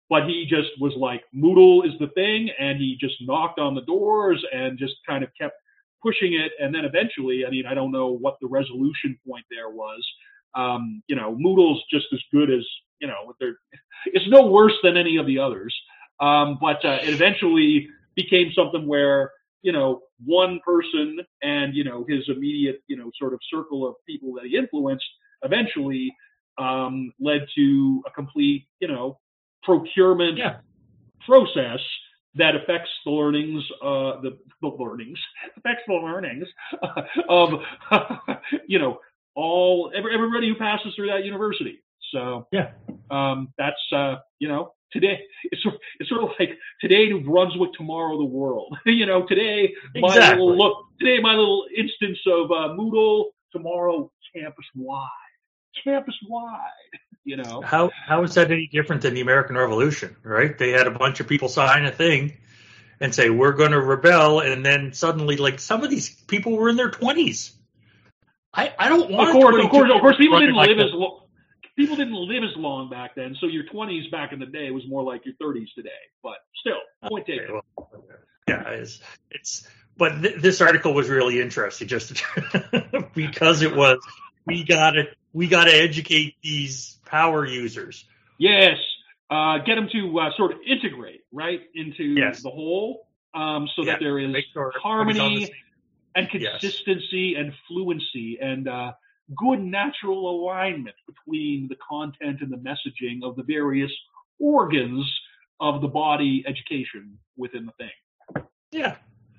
but he just was like, Moodle is the thing, and he just knocked on the doors and just kind of kept pushing it. And then eventually, I mean, I don't know what the resolution point there was. Um, you know, Moodle's just as good as, you know, they're, it's no worse than any of the others. Um, but uh, it eventually became something where, you know, one person and, you know, his immediate, you know, sort of circle of people that he influenced eventually um, led to a complete, you know, procurement yeah. process that affects the learnings, uh, the, the learnings, affects the learnings of, you know, all, every, everybody who passes through that university. So, yeah, um, that's, uh, you know, today, it's, it's sort of like today New Brunswick, tomorrow the world. You know, today, my exactly. little look, today my little instance of uh, Moodle, tomorrow campus-wide. Campus-wide, you know. How how is that any different than the American Revolution, right? They had a bunch of people sign a thing and say, we're going to rebel, and then suddenly, like, some of these people were in their twenties. I, I don't want Of course, to of course, of course, people didn't like live that. as long. People didn't live as long back then, so your twenties back in the day was more like your thirties today. But still, point taken. Okay, well, yeah, it's, it's but th- this article was really interesting just because it was we got to we got to educate these power users. Yes, uh, get them to uh, sort of integrate right into yes. the whole, um, so yeah, that there is sure harmony and yes. consistency and fluency and uh, good natural alignment between the content and the messaging of the various organs of the body education within the thing. Yeah.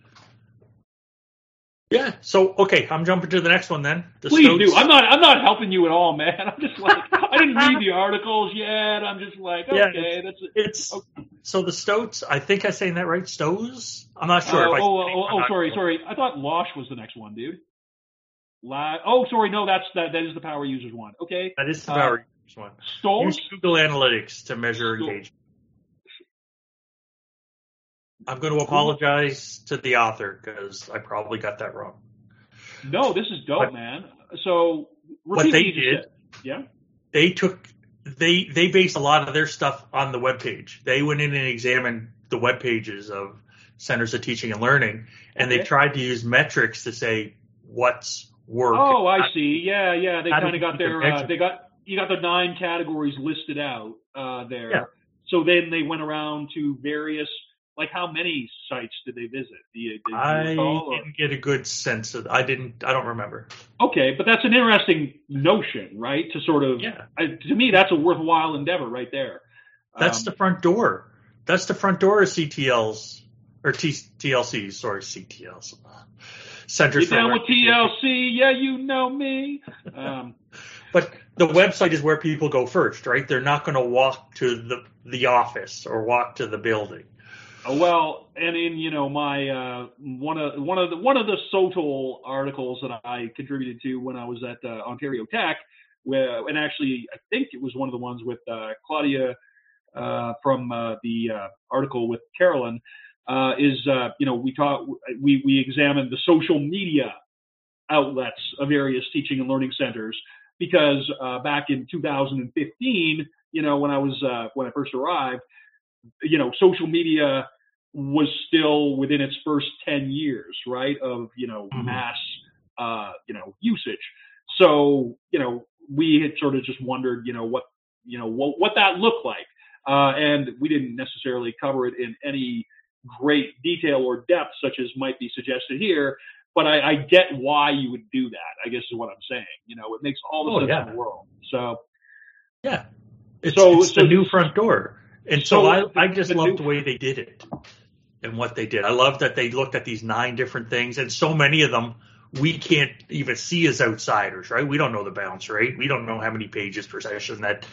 Yeah. So, okay, I'm jumping to the next one then. The Please Stoats. do. I'm not. I'm not helping you at all, man. I'm just like I didn't read the articles yet. I'm just like, okay, yeah, it's, that's it. It's okay. So the Stoats. I think I'm saying that right. Stows. I'm not sure. Uh, if I oh, think, oh, oh, I'm sorry, sure. sorry. I thought Losh was the next one, dude. La- oh, sorry. No, that's that. That is the power users one. Okay. That is the power uh, users one. Stoats. Use Google Analytics to measure Sto- engagement. I'm going to apologize to the author because I probably got that wrong. No, this is dope, But- man. So What repeat they what you just did, said. Yeah. they took they they based a lot of their stuff on the webpage. They went in and examined the web pages of Centers of Teaching and Learning, and Okay. they tried to use metrics to say what's work. Oh, I see. Yeah, yeah. They How do kind of you got keep their. it Uh, measured? they got you got the nine categories listed out uh, there. Yeah. So then they went around to various. Like, how many sites did they visit? Do you, do you I recall, or- didn't get a good sense of. I didn't. I don't remember. Okay, but that's an interesting notion, right? To sort of, Yeah. I, to me, that's a worthwhile endeavor right there. That's Um, the front door. That's the front door of C T Ls or T, TLCs. Sorry, C T Ls. Centers Get for down Learning. with T L C, yeah, you know me. Um, But the website is where people go first, right? They're not going to walk to the the office or walk to the building. well, and in you know my uh, one of one of the one of the Sotol articles that I contributed to when I was at uh, Ontario Tech, where and actually I think it was one of the ones with uh, Claudia uh, from uh, the uh, article with Carolyn. Uh, is uh, you know we taught we we examined the social media outlets of various teaching and learning centers because uh, back in two thousand fifteen, you know when I was uh, when I first arrived, you know social media was still within its first ten years, right, of you know Mhm. mass uh, you know usage. So you know we had sort of just wondered, you know what you know what what that looked like, uh, and we didn't necessarily cover it in any great detail or depth, such as might be suggested here. But I, I get why you would do that, I guess is what I'm saying. You know, it makes all the Oh, sense yeah. in the world. So, Yeah. It's, So- it's so- the new front door. And so, so I, the- I just the loved new- the way they did it and what they did. I love that they looked at these nine different things, and so many of them we can't even see as outsiders, right? We don't know the bounce rate. We don't know how many pages per session that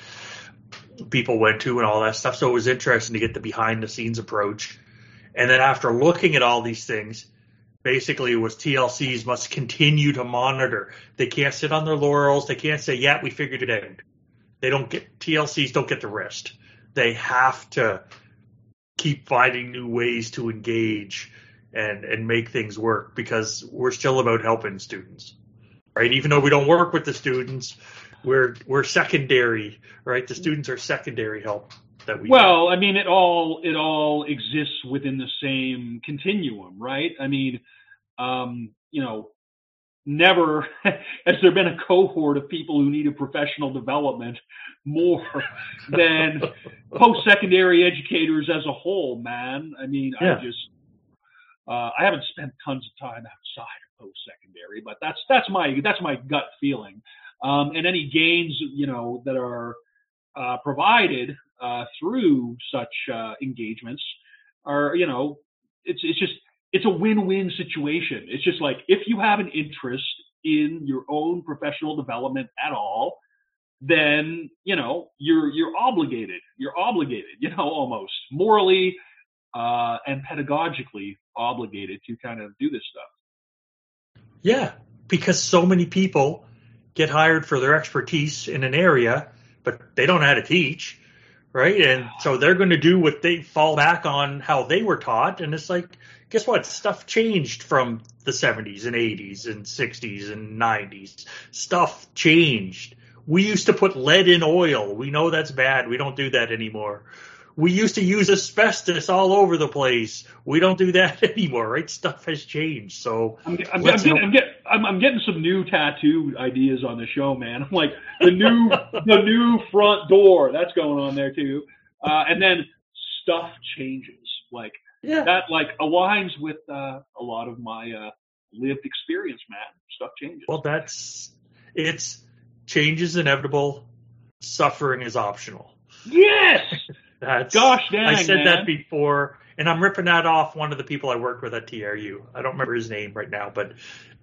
people went to and all that stuff. So it was interesting to get the behind-the-scenes approach. And then after looking at all these things, basically it was T L Cs must continue to monitor. They can't sit on their laurels. They can't say, yeah, we figured it out. They don't get, T L Cs don't get the rest. They have to keep finding new ways to engage and, and make things work because we're still about helping students, right? Even though we don't work with the students, we're, we're secondary, right? The students are secondary help. that we well, have. I mean, it all it all exists within the same continuum, right? I mean, um, you know, never has there been a cohort of people who needed professional development more than post-secondary educators as a whole, man. I mean, yeah. I just uh, I haven't spent tons of time outside of post-secondary, but that's that's my that's my gut feeling. Um, and any gains, you know, that are uh, provided uh, through such uh, engagements are, you know, it's it's just it's a win-win situation. It's just like, if you have an interest in your own professional development at all, then, you know, you're you're obligated. You're obligated, you know, almost morally uh, and pedagogically obligated to kind of do this stuff. Yeah, because so many people get hired for their expertise in an area, but they don't know how to teach, right? And so they're going to do what they fall back on how they were taught. And it's like, guess what? Stuff changed from the seventies and eighties and sixties and nineties. Stuff changed. We used to put lead in oil. We know that's bad. We don't do that anymore. We used to use asbestos all over the place. We don't do that anymore, right? Stuff has changed. So I'm, I'm, I'm, getting, I'm, getting, I'm, I'm getting some new tattoo ideas on the show, man. I'm like the new the new front door. That's going on there too. Uh, and then stuff changes. Like yeah. that, like aligns with uh, a lot of my uh, lived experience, man. Stuff changes. Well, that's it's change is inevitable. Suffering is optional. Yes. That's, Gosh dang, I said man. that before, and I'm ripping that off one of the people I worked with at T R U. I don't remember his name right now, but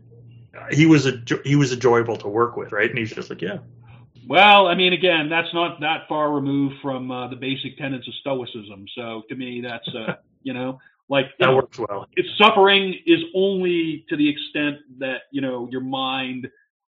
he was a he was enjoyable to work with, right? And he's just like, yeah. Well, I mean, again, that's not that far removed from uh, the basic tenets of Stoicism. So to me, that's uh, you know, like that know, works well. It's suffering is only to the extent that, you know, your mind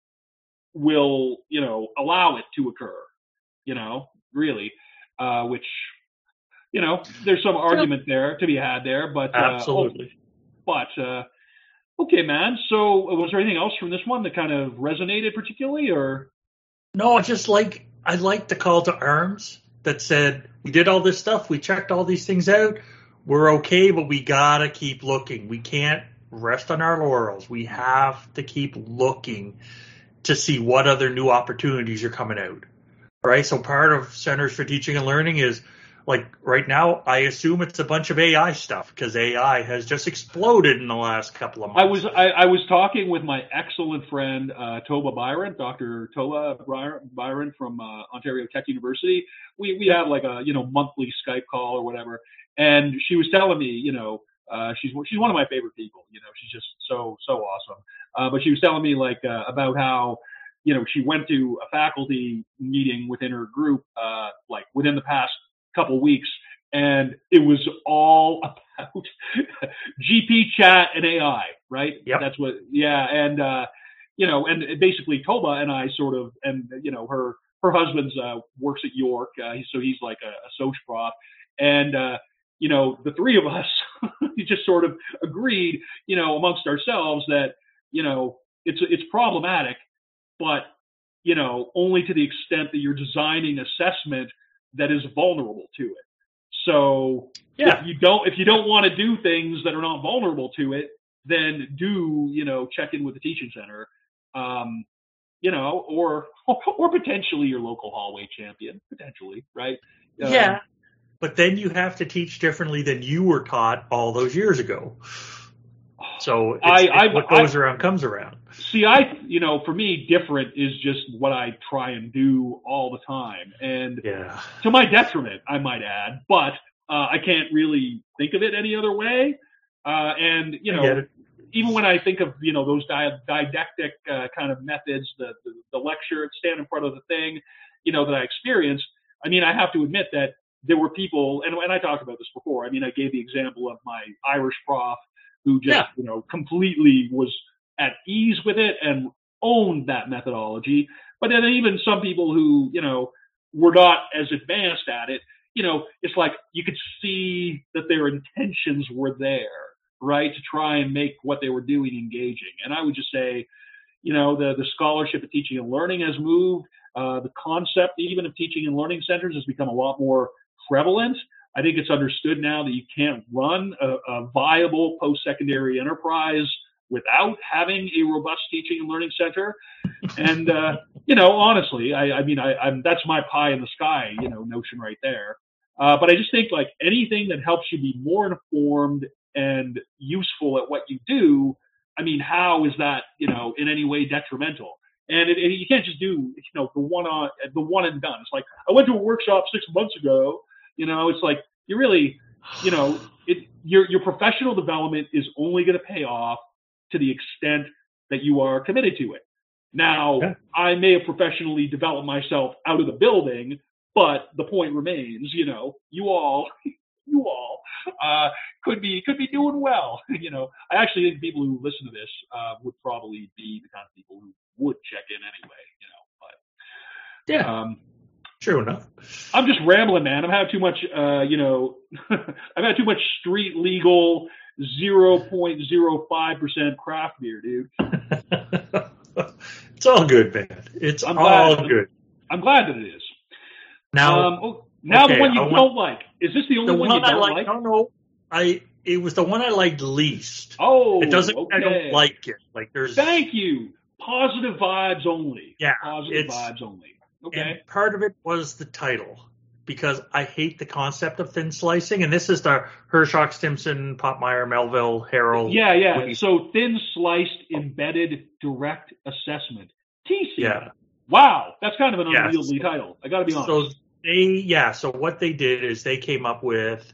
will, you know, allow it to occur. You know, really. Uh, which, you know, there's some argument there to be had there, but uh, absolutely. Oh, but uh, okay, man. So, was there anything else from this one that kind of resonated particularly, or? No, just like I like the call to arms that said we did all this stuff, we checked all these things out, we're okay, but we gotta keep looking. We can't rest on our laurels. We have to keep looking to see what other new opportunities are coming out. Right, so part of Centers for Teaching and Learning is, like, right now, I assume it's a bunch of A I stuff because A I has just exploded in the last couple of months. I was I, I was talking with my excellent friend uh, Toba Byron, Doctor Toba Byron from uh, Ontario Tech University. We we have like a you know monthly Skype call or whatever, and she was telling me, you know, uh, she's she's one of my favorite people. You know, she's just so so awesome. Uh, but she was telling me like uh, about how, you know, she went to a faculty meeting within her group, uh, like within the past couple weeks, and it was all about G P chat and A I, right? Yep. That's what, yeah. And, uh, you know, and basically Toba and I sort of, and, you know, her, her husband's, uh, works at York. Uh, so he's like a, a Soc prof. And, uh, you know, the three of us just sort of agreed, you know, amongst ourselves that, you know, it's, it's problematic, but, you know, only to the extent that you're designing assessment that is vulnerable to it. So yeah. if you don't, if you don't want to do things that are not vulnerable to it, then do, you know, check in with the teaching center, um, you know, or, or potentially your local hallway champion, potentially, right? Um, yeah. But then you have to teach differently than you were taught all those years ago. So it's, I, it's I, what goes I, around comes around. See, I, you know, for me, different is just what I try and do all the time. And yeah. to my detriment, I might add, but uh, I can't really think of it any other way. Uh, and, you know, even when I think of, you know, those di- didactic uh, kind of methods, the, the, the lecture, stand in front of the thing, you know, that I experienced, I mean, I have to admit that there were people, and, and I talked about this before. I mean, I gave the example of my Irish prof who just, yeah. you know, completely was at ease with it and owned that methodology. But then even some people who, you know, were not as advanced at it, you know, it's like you could see that their intentions were there, right, to try and make what they were doing engaging. And I would just say, you know, the, the scholarship of teaching and learning has moved. Uh, the concept even of teaching and learning centers has become a lot more prevalent. I think it's understood now that you can't run a, a viable post-secondary enterprise without having a robust teaching and learning center. And, uh, you know, honestly, I, I mean, I, I'm, that's my pie in the sky, you know, notion right there. Uh, but I just think like anything that helps you be more informed and useful at what you do, I mean, how is that, you know, in any way detrimental? And, it, and you can't just do, you know, the one on the one and done. It's like, I went to a workshop six months ago. You know, it's like you really, you know, it, your your professional development is only going to pay off to the extent that you are committed to it. Now, yeah. I may have professionally developed myself out of the building, but the point remains, you know, you all, you all uh, could be could be doing well. You know, I actually think people who listen to this uh, would probably be the kind of people who would check in anyway. You know, but yeah. Um, True enough. I'm just rambling, man. I've had too much, uh, you know, I've had too much street legal zero point zero five percent craft beer, dude. It's all good, man. It's I'm all glad, good. I'm, I'm glad that it is. Now, um, oh, now okay, the one you I don't want, like. Is this the only the one, one you don't I like? like? No, no. I, it was the one I liked least. Oh, it doesn't. okay. I don't like it. Like there's. Thank you. Positive vibes only. Yeah. Positive vibes only. Okay. And part of it was the title, because I hate the concept of thin slicing. And this is the Hershock, Stimson, Popmeyer, Melville, Harrell. Yeah, yeah. Louise. So thin sliced embedded direct assessment. T C. Yeah. Wow. That's kind of an yes. unwieldy title. I got to be honest. So they, yeah. So what they did is they came up with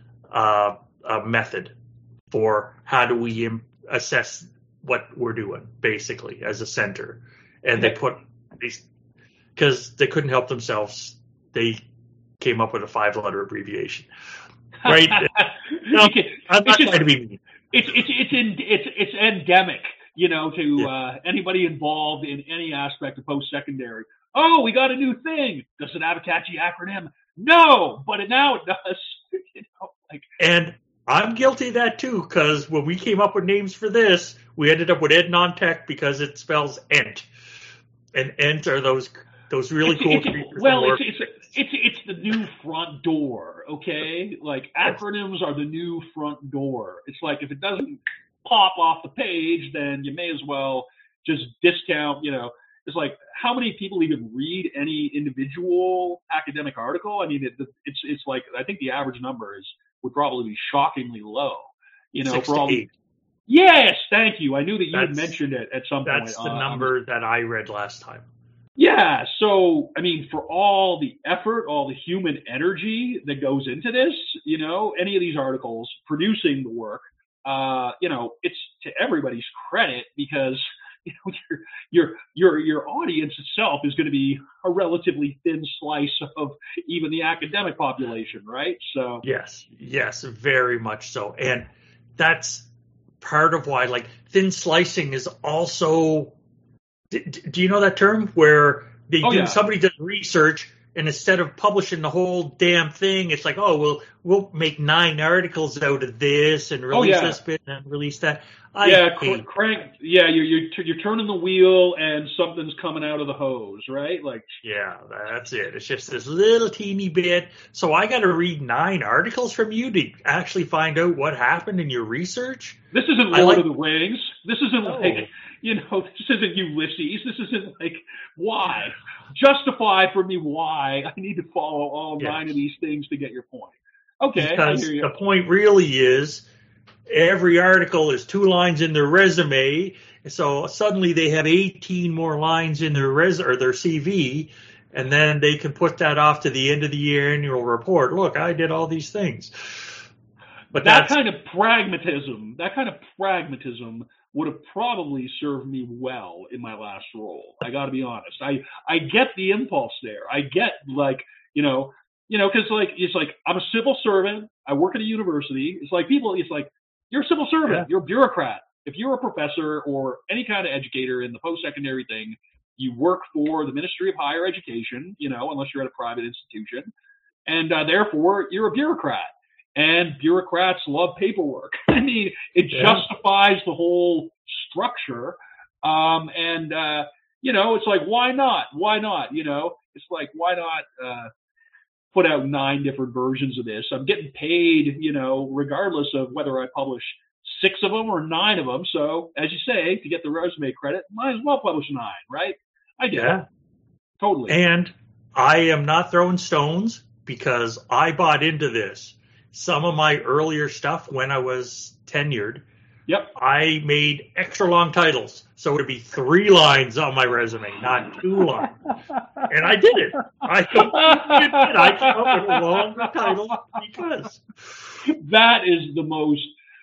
uh, a method for how do we im- assess what we're doing, basically, as a center. And okay. they put these, because they couldn't help themselves, they came up with a five-letter abbreviation. Right? no, can, I'm not just, trying to be mean. It's it's it's in, it's it's endemic, you know, to yeah. uh, anybody involved in any aspect of post-secondary. Oh, we got a new thing. Does it have a catchy acronym? No, but it, now it does. you know, like, and I'm guilty of that too, because when we came up with names for this, we ended up with Ed Non-Tech because it spells Ent, and Ent are those. Those really it's, cool it's, creatures. Well, it's, it's it's it's the new front door, okay? Like acronyms are the new front door. It's like if it doesn't pop off the page, then you may as well just discount. You know, it's like how many people even read any individual academic article? I mean, it, it's it's like I think the average number is would probably be shockingly low. You know, Six for to all. Eight. Yes, thank you. I knew that you that's, had mentioned it at some that's point. That's the uh, number that I read last time. Yeah, so, I mean, for all the effort, all the human energy that goes into this, you know, any of these articles producing the work, uh, you know, it's to everybody's credit because, you know, your your your your audience itself is going to be a relatively thin slice of even the academic population, right? So yes, yes, very much so. And that's part of why, like, thin slicing is also... Do you know that term where they oh, do yeah. somebody does research and instead of publishing the whole damn thing, it's like, oh, we'll we'll make nine articles out of this and release oh, yeah. this bit and release that. I yeah, hate crank. Yeah, you're you're you're turning the wheel and something's coming out of the hose, right? Like yeah, that's it. It's just this little teeny bit. So I got to read nine articles from you to actually find out what happened in your research. This isn't Lord like, of the Rings. This isn't no. like. You know, this isn't Ulysses. This isn't like, why? Justify for me why I need to follow all yes. nine of these things to get your point. Okay. Because I hear you. The point really is every article is two lines in their resume. So suddenly they have eighteen more lines in their res or their C V, and then they can put that off to the end of the year annual report. Look, I did all these things. But that kind of pragmatism, that kind of pragmatism would have probably served me well in my last role. I got to be honest. I, I get the impulse there. I get like, you know, you know, cause like, it's like, I'm a civil servant. I work at a university. It's like people, it's like, you're a civil servant. Yeah. You're a bureaucrat. If you're a professor or any kind of educator in the post-secondary thing, you work for the Ministry of Higher Education, you know, unless you're at a private institution. And uh, therefore you're a bureaucrat. And bureaucrats love paperwork. I mean, it yeah. justifies the whole structure. Um, and, uh, you know, it's like, why not? Why not? You know, it's like, why not uh, put out nine different versions of this. I'm getting paid, you know, regardless of whether I publish six of them or nine of them. So, as you say, to get the resume credit, might as well publish nine, right? I get Yeah. it. Totally. And I am not throwing stones because I bought into this. Some of my earlier stuff when I was tenured, Yep. I made extra long titles. So it would be three lines on my resume, not two lines. And I did it. I completely did. I came up with a longer title because. That is the most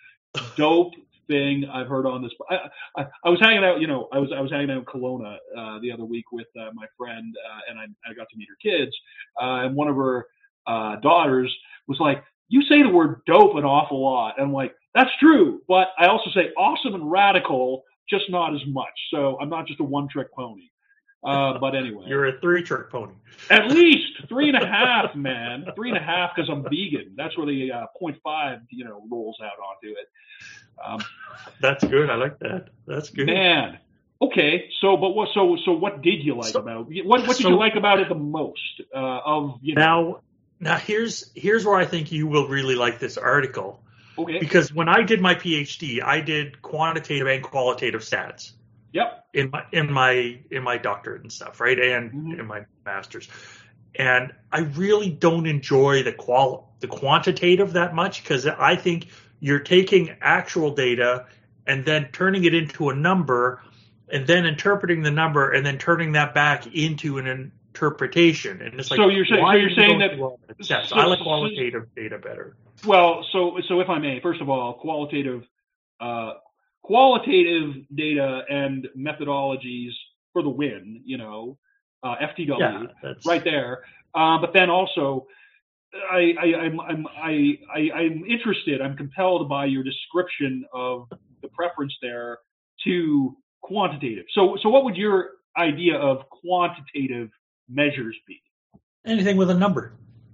dope thing I've heard on this. I, I, I was hanging out, you know, I was I was hanging out in Kelowna uh, the other week with uh, my friend, uh, and I, I got to meet her kids. Uh, and one of her uh, daughters was like, "You say the word dope an awful lot." And I'm like, "That's true, but I also say awesome and radical, just not as much. So I'm not just a one-trick pony." Uh, but anyway, You're a three-trick pony. At least three and a half, man. Three and a half because I'm vegan. That's where the uh, point five, you know, rolls out onto it. Um, That's good. I like that. That's good. Man. Okay. So, but what? So, so what did you like So- about what? What did so- you like about it the most? Uh, of you know. Now, now here's here's where I think you will really like this article. Okay. Because when I did my PhD, I did quantitative and qualitative stats Yep. in my in my in my doctorate and stuff, right? And Mhm. in my master's. And I really don't enjoy the qual the quantitative that much because I think you're taking actual data and then turning it into a number and then interpreting the number and then turning that back into an interpretation. And it's like, So you're saying- why so you're are you saying going that- through all that steps? so- I like so- qualitative data better. Well, so so if I may, first of all, qualitative, uh, qualitative data and methodologies for the win. You know, uh, F T W. Yeah, that's Right there. Uh, but then also, I, I, I'm, I'm, I, I, I'm interested. I'm compelled by your description of the preference there to quantitative. So, so what would your idea of quantitative measures be? anything with a number.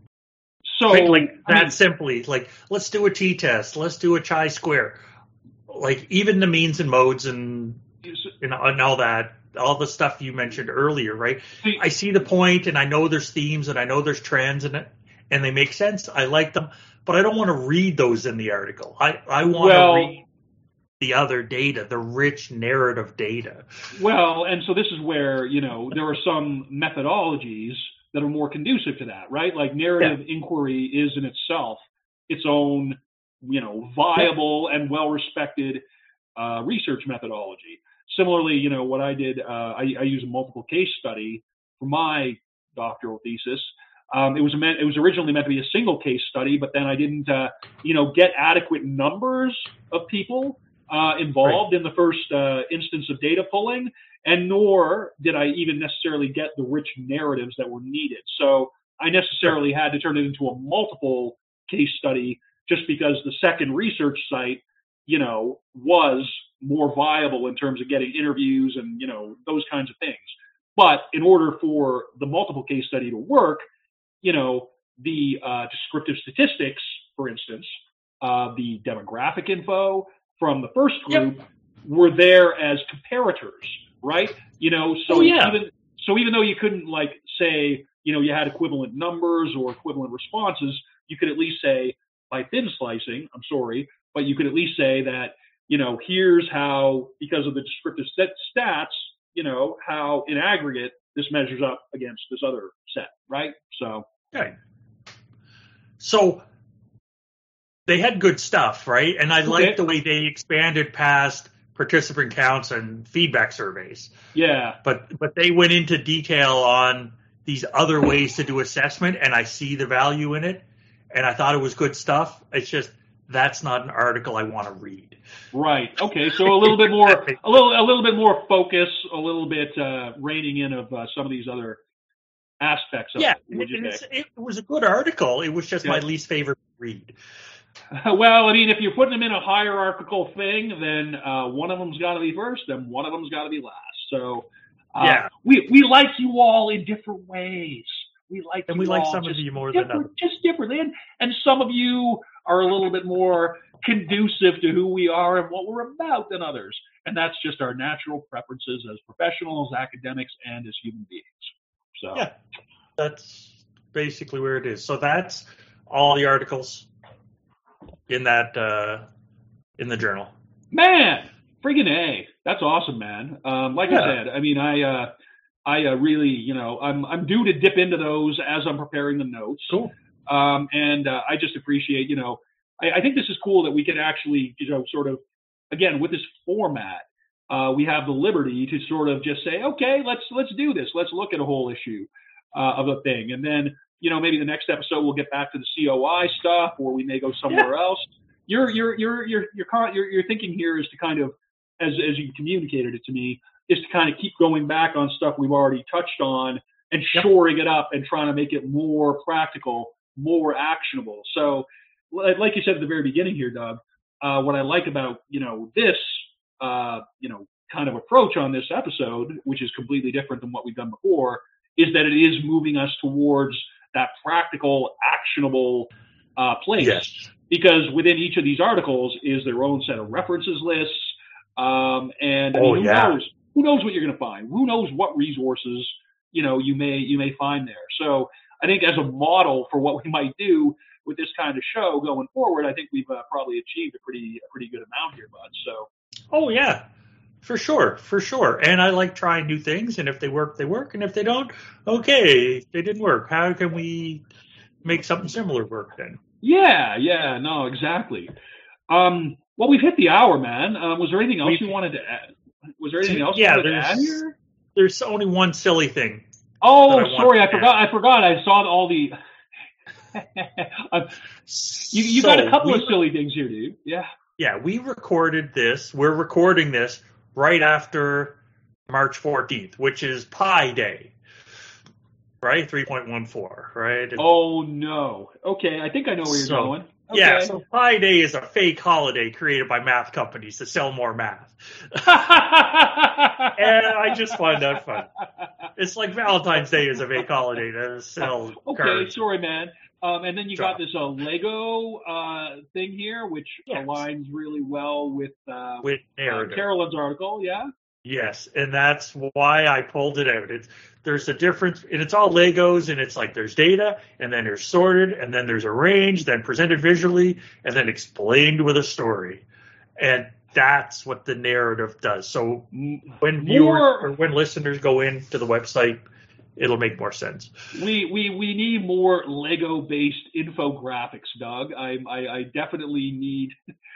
So, Right, like I that mean, simply, like let's do a t-test, let's do a chi-square, like even the means and modes and and, and all that, all the stuff you mentioned earlier, right? See- I see the point, and I know there's themes, and I know there's trends, and and they make sense. I like them, but I don't want to read those in the article. I I want Well- to read the other data, the rich narrative data. Well, and so this is where, you know, there are some methodologies that are more conducive to that, right? Like narrative inquiry is in itself its own, you know, viable and well-respected uh, research methodology. Similarly, you know, what I did, uh, I, I use a multiple case study for my doctoral thesis. Um, it was meant, it was originally meant to be a single case study, but then I didn't, uh, you know, get adequate numbers of people uh, involved right. in the first uh, instance of data pulling, and nor did I even necessarily get the rich narratives that were needed. So I necessarily had to turn it into a multiple case study just because the second research site, you know, was more viable in terms of getting interviews and, you know, those kinds of things. But in order for the multiple case study to work, you know, the uh, descriptive statistics, for instance, uh, the demographic info from the first group yep. were there as comparators, right? You know, so oh, yeah. even so, even though you couldn't like say, you know, you had equivalent numbers or equivalent responses, you could at least say by thin slicing, I'm sorry, but you could at least say that, you know, here's how, because of the descriptive stats, you know, how in aggregate this measures up against this other set, right? So, okay. So they had good stuff, right? And I okay. like the way they expanded past participant counts and feedback surveys. Yeah. But but they went into detail on these other ways to do assessment, and I see the value in it, and I thought it was good stuff. It's just that's not an article I want to read. Right. Okay. So a little bit more, a little, a little bit more focus, a little bit uh, reining in of uh, some of these other aspects of yeah, it. Yeah, it, it was a good article. It was just yeah. my least favorite read. Well, I mean, if you're putting them in a hierarchical thing, then uh, one of them's got to be first, and one of them's got to be last. So, uh, yeah, we we like you all in different ways. We like and you we like all some just of you more than others, just differently, and and some of you are a little bit more conducive to who we are and what we're about than others, and that's just our natural preferences as professionals, academics, and as human beings. So, yeah, that's basically where it is. So that's all the articles in that uh, in the journal. Man, friggin' A. That's awesome, man. Um, like yeah. I said, I mean, I uh, I uh, really, you know, I'm I'm due to dip into those as I'm preparing the notes. Cool. Um, and uh, I just appreciate, you know, I, I think this is cool that we can actually, you know, sort of, again, with this format, uh, we have the liberty to sort of just say, okay, let's let's do this. Let's look at a whole issue uh, of a thing, and then, you know, maybe the next episode we'll get back to the C O I stuff, or we may go somewhere yeah. else. Your your your your your your your thinking here is to kind of, as as you communicated it to me, is to kind of keep going back on stuff we've already touched on and yep. shoring it up and trying to make it more practical, more actionable. So, like you said at the very beginning here, Doug, uh, what I like about, you know, this, uh, you know, kind of approach on this episode, which is completely different than what we've done before, is that it is moving us towards that practical, actionable uh, place. Yes. Because within each of these articles is their own set of references lists. Um, and I mean, oh, who yeah. knows? Who knows what you're going to find? Who knows what resources, you know, you may you may find there. So I think as a model for what we might do with this kind of show going forward, I think we've uh, probably achieved a pretty a pretty good amount here, bud. So. Oh yeah, for sure, for sure. And I like trying new things, and if they work, they work, and if they don't, okay, they didn't work. How can we make something similar work then? Yeah, yeah, no, exactly. Um, well, we've hit the hour, man. Um, was there anything else we've, you wanted to add? Was there anything else yeah, you wanted to add here? There's only one silly thing. Oh, I sorry, I forgot. I forgot. I saw all the. uh, you you so got a couple of silly things here, dude. Yeah. Yeah, we recorded this. We're recording this right after March fourteenth, which is Pi Day. Right? three point one four, right? Oh, no. Okay, I think I know where you're so, going. Okay. Yeah, so Pi Day is a fake holiday created by math companies to sell more math. And I just find that fun. It's like Valentine's Day is a fake holiday to sell okay, cards. Sorry, man. Um, and then you Drop. got this uh, Lego uh, thing here, which yes. aligns really well with, uh, with uh, Carolyn's article, yeah? Yes, and that's why I pulled it out. It's there's a difference, and it's all Legos, and it's like there's data, and then there's sorted, and then there's arranged, then presented visually, and then explained with a story. And that's what the narrative does. So when viewers or when listeners go into the website, it'll make more sense. We we, we need more Lego-based infographics, Doug. I I, I definitely need.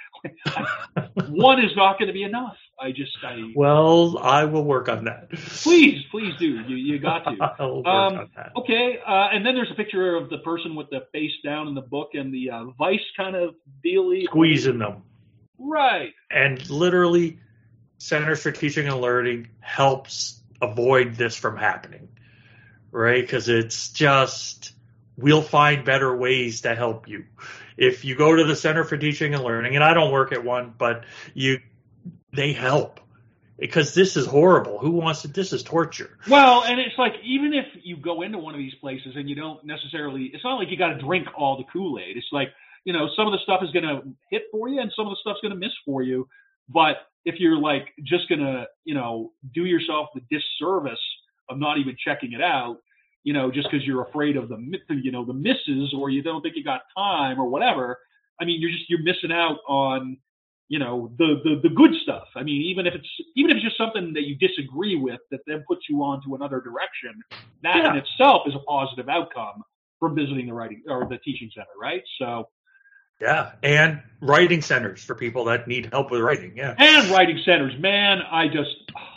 One is not going to be enough. I just I. Well, I will work on that. Please, please do. You you got to. I'll work um, on that. Okay, uh, and then there's a picture of the person with the face down in the book and the uh, vice kind of dealy. Squeezing them. Right. And literally, Centers for Teaching and Learning helps avoid this from happening. Right? Because it's just, we'll find better ways to help you. If you go to the Center for Teaching and Learning, and I don't work at one, but you, they help. Because this is horrible. Who wants to, this is torture. Well, and it's like, even if you go into one of these places and you don't necessarily, it's not like you got to drink all the Kool-Aid. It's like, you know, some of the stuff is going to hit for you and some of the stuff's going to miss for you. But if you're like just going to, you know, do yourself the disservice of not even checking it out, you know, just because you're afraid of the, you know, the misses, or you don't think you got time or whatever. I mean, you're just, you're missing out on, you know, the, the, the good stuff. I mean, even if it's, even if it's just something that you disagree with that then puts you on to another direction, that yeah. in itself is a positive outcome from visiting the writing or the teaching center. Right. So. Yeah. And writing centers for people that need help with writing. Yeah. And writing centers, man, I just,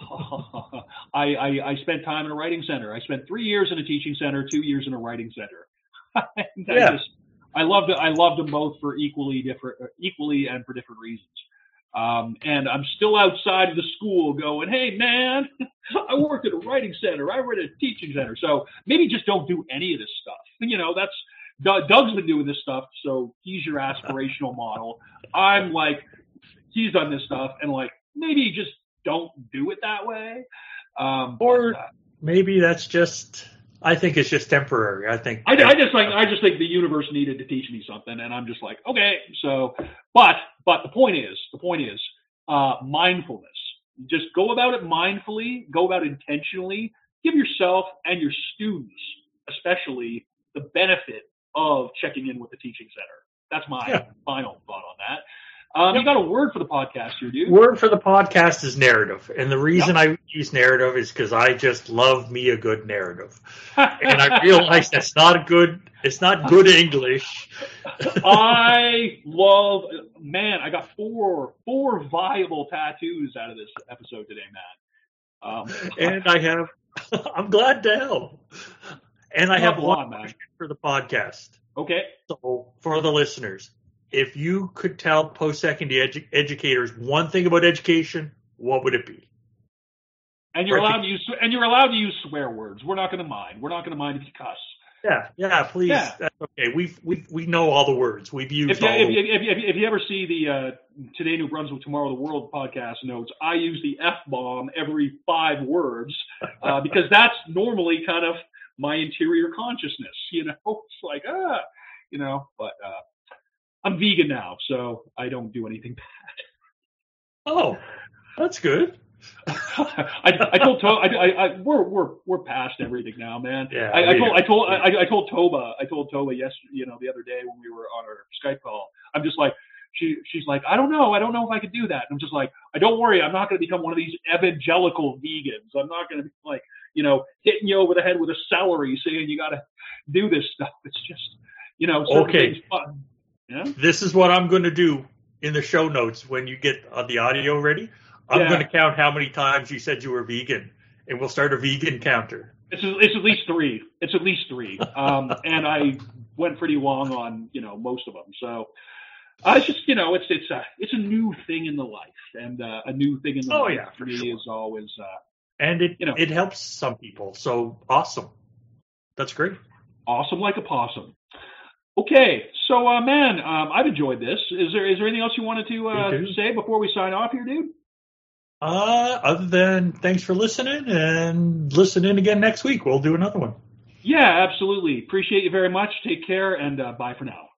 I, I, I spent time in a writing center. I spent three years in a teaching center, two years in a writing center. and yeah. I just, I loved it. I loved them both for equally different, equally and for different reasons. Um, and I'm still outside of the school going, hey man, I worked at a writing center. I read at a teaching center. So maybe just don't do any of this stuff. You know, that's, Doug's been doing this stuff, so he's your aspirational model. I'm like, he's done this stuff, and like, maybe just don't do it that way. Um, or but, uh, maybe that's just, I think it's just temporary. I think. I, I just like, I just think the universe needed to teach me something, and I'm just like, okay. So, but, but the point is, the point is, uh, mindfulness. Just go about it mindfully, go about it intentionally. Give yourself and your students, especially, the benefit of checking in with the teaching center. That's my yeah. final thought on that. Um, yep. You got a word for the podcast here, dude? Word for the podcast is narrative. And the reason yep. I use narrative is because I just love me a good narrative. And I realize that's not a good, it's not good English. I love, man, I got four, four viable tattoos out of this episode today, Matt. Um, and I have, I'm glad to help. And I have one question for the podcast. Okay. So for the listeners, if you could tell post-secondary edu- educators one thing about education, what would it be? And you're allowed to use and you're allowed to use swear words. We're not going to mind. We're not going to mind if you cuss. Yeah, yeah, please. Yeah. That's okay. We we we know all the words. We've used. If you, all if, the if, if, if you ever see the uh, Today New Brunswick, Tomorrow the World podcast notes, I use the F bomb every five words uh, because that's normally kind of my interior consciousness. You know, it's like ah, you know, but. Uh, I'm vegan now, so I don't do anything bad. Oh, that's good. I, I told Toba, I, I, I, we're we're we're past everything now, man. Yeah, I, I told I told I, I told Toba I told Toba yesterday, you know, the other day when we were on our Skype call. I'm just like, she she's like, I don't know, I don't know if I could do that. And I'm just like, I don't worry, I'm not going to become one of these evangelical vegans. I'm not going to be like, you know, hitting you over the head with a celery, saying you got to do this stuff. It's just, you know, okay. Fun. Yeah. This is what I'm going to do in the show notes when you get uh, the audio ready. I'm yeah. going to count how many times you said you were vegan, and we'll start a vegan counter. It's, it's at least three. It's at least three. Um, and I went pretty long on, you know, most of them. So I uh, just, you know, it's it's a it's a new thing in the life, and uh, a new thing in the oh, life yeah, for me sure. is always. Uh, and it you know, it helps some people. So awesome. That's great. Awesome like a possum. Okay, so uh, man, um, I've enjoyed this. Is there is there anything else you wanted to uh, say before we sign off here, dude? Uh, other than thanks for listening, and listen in again next week. We'll do another one. Yeah, absolutely. Appreciate you very much. Take care, and uh, bye for now.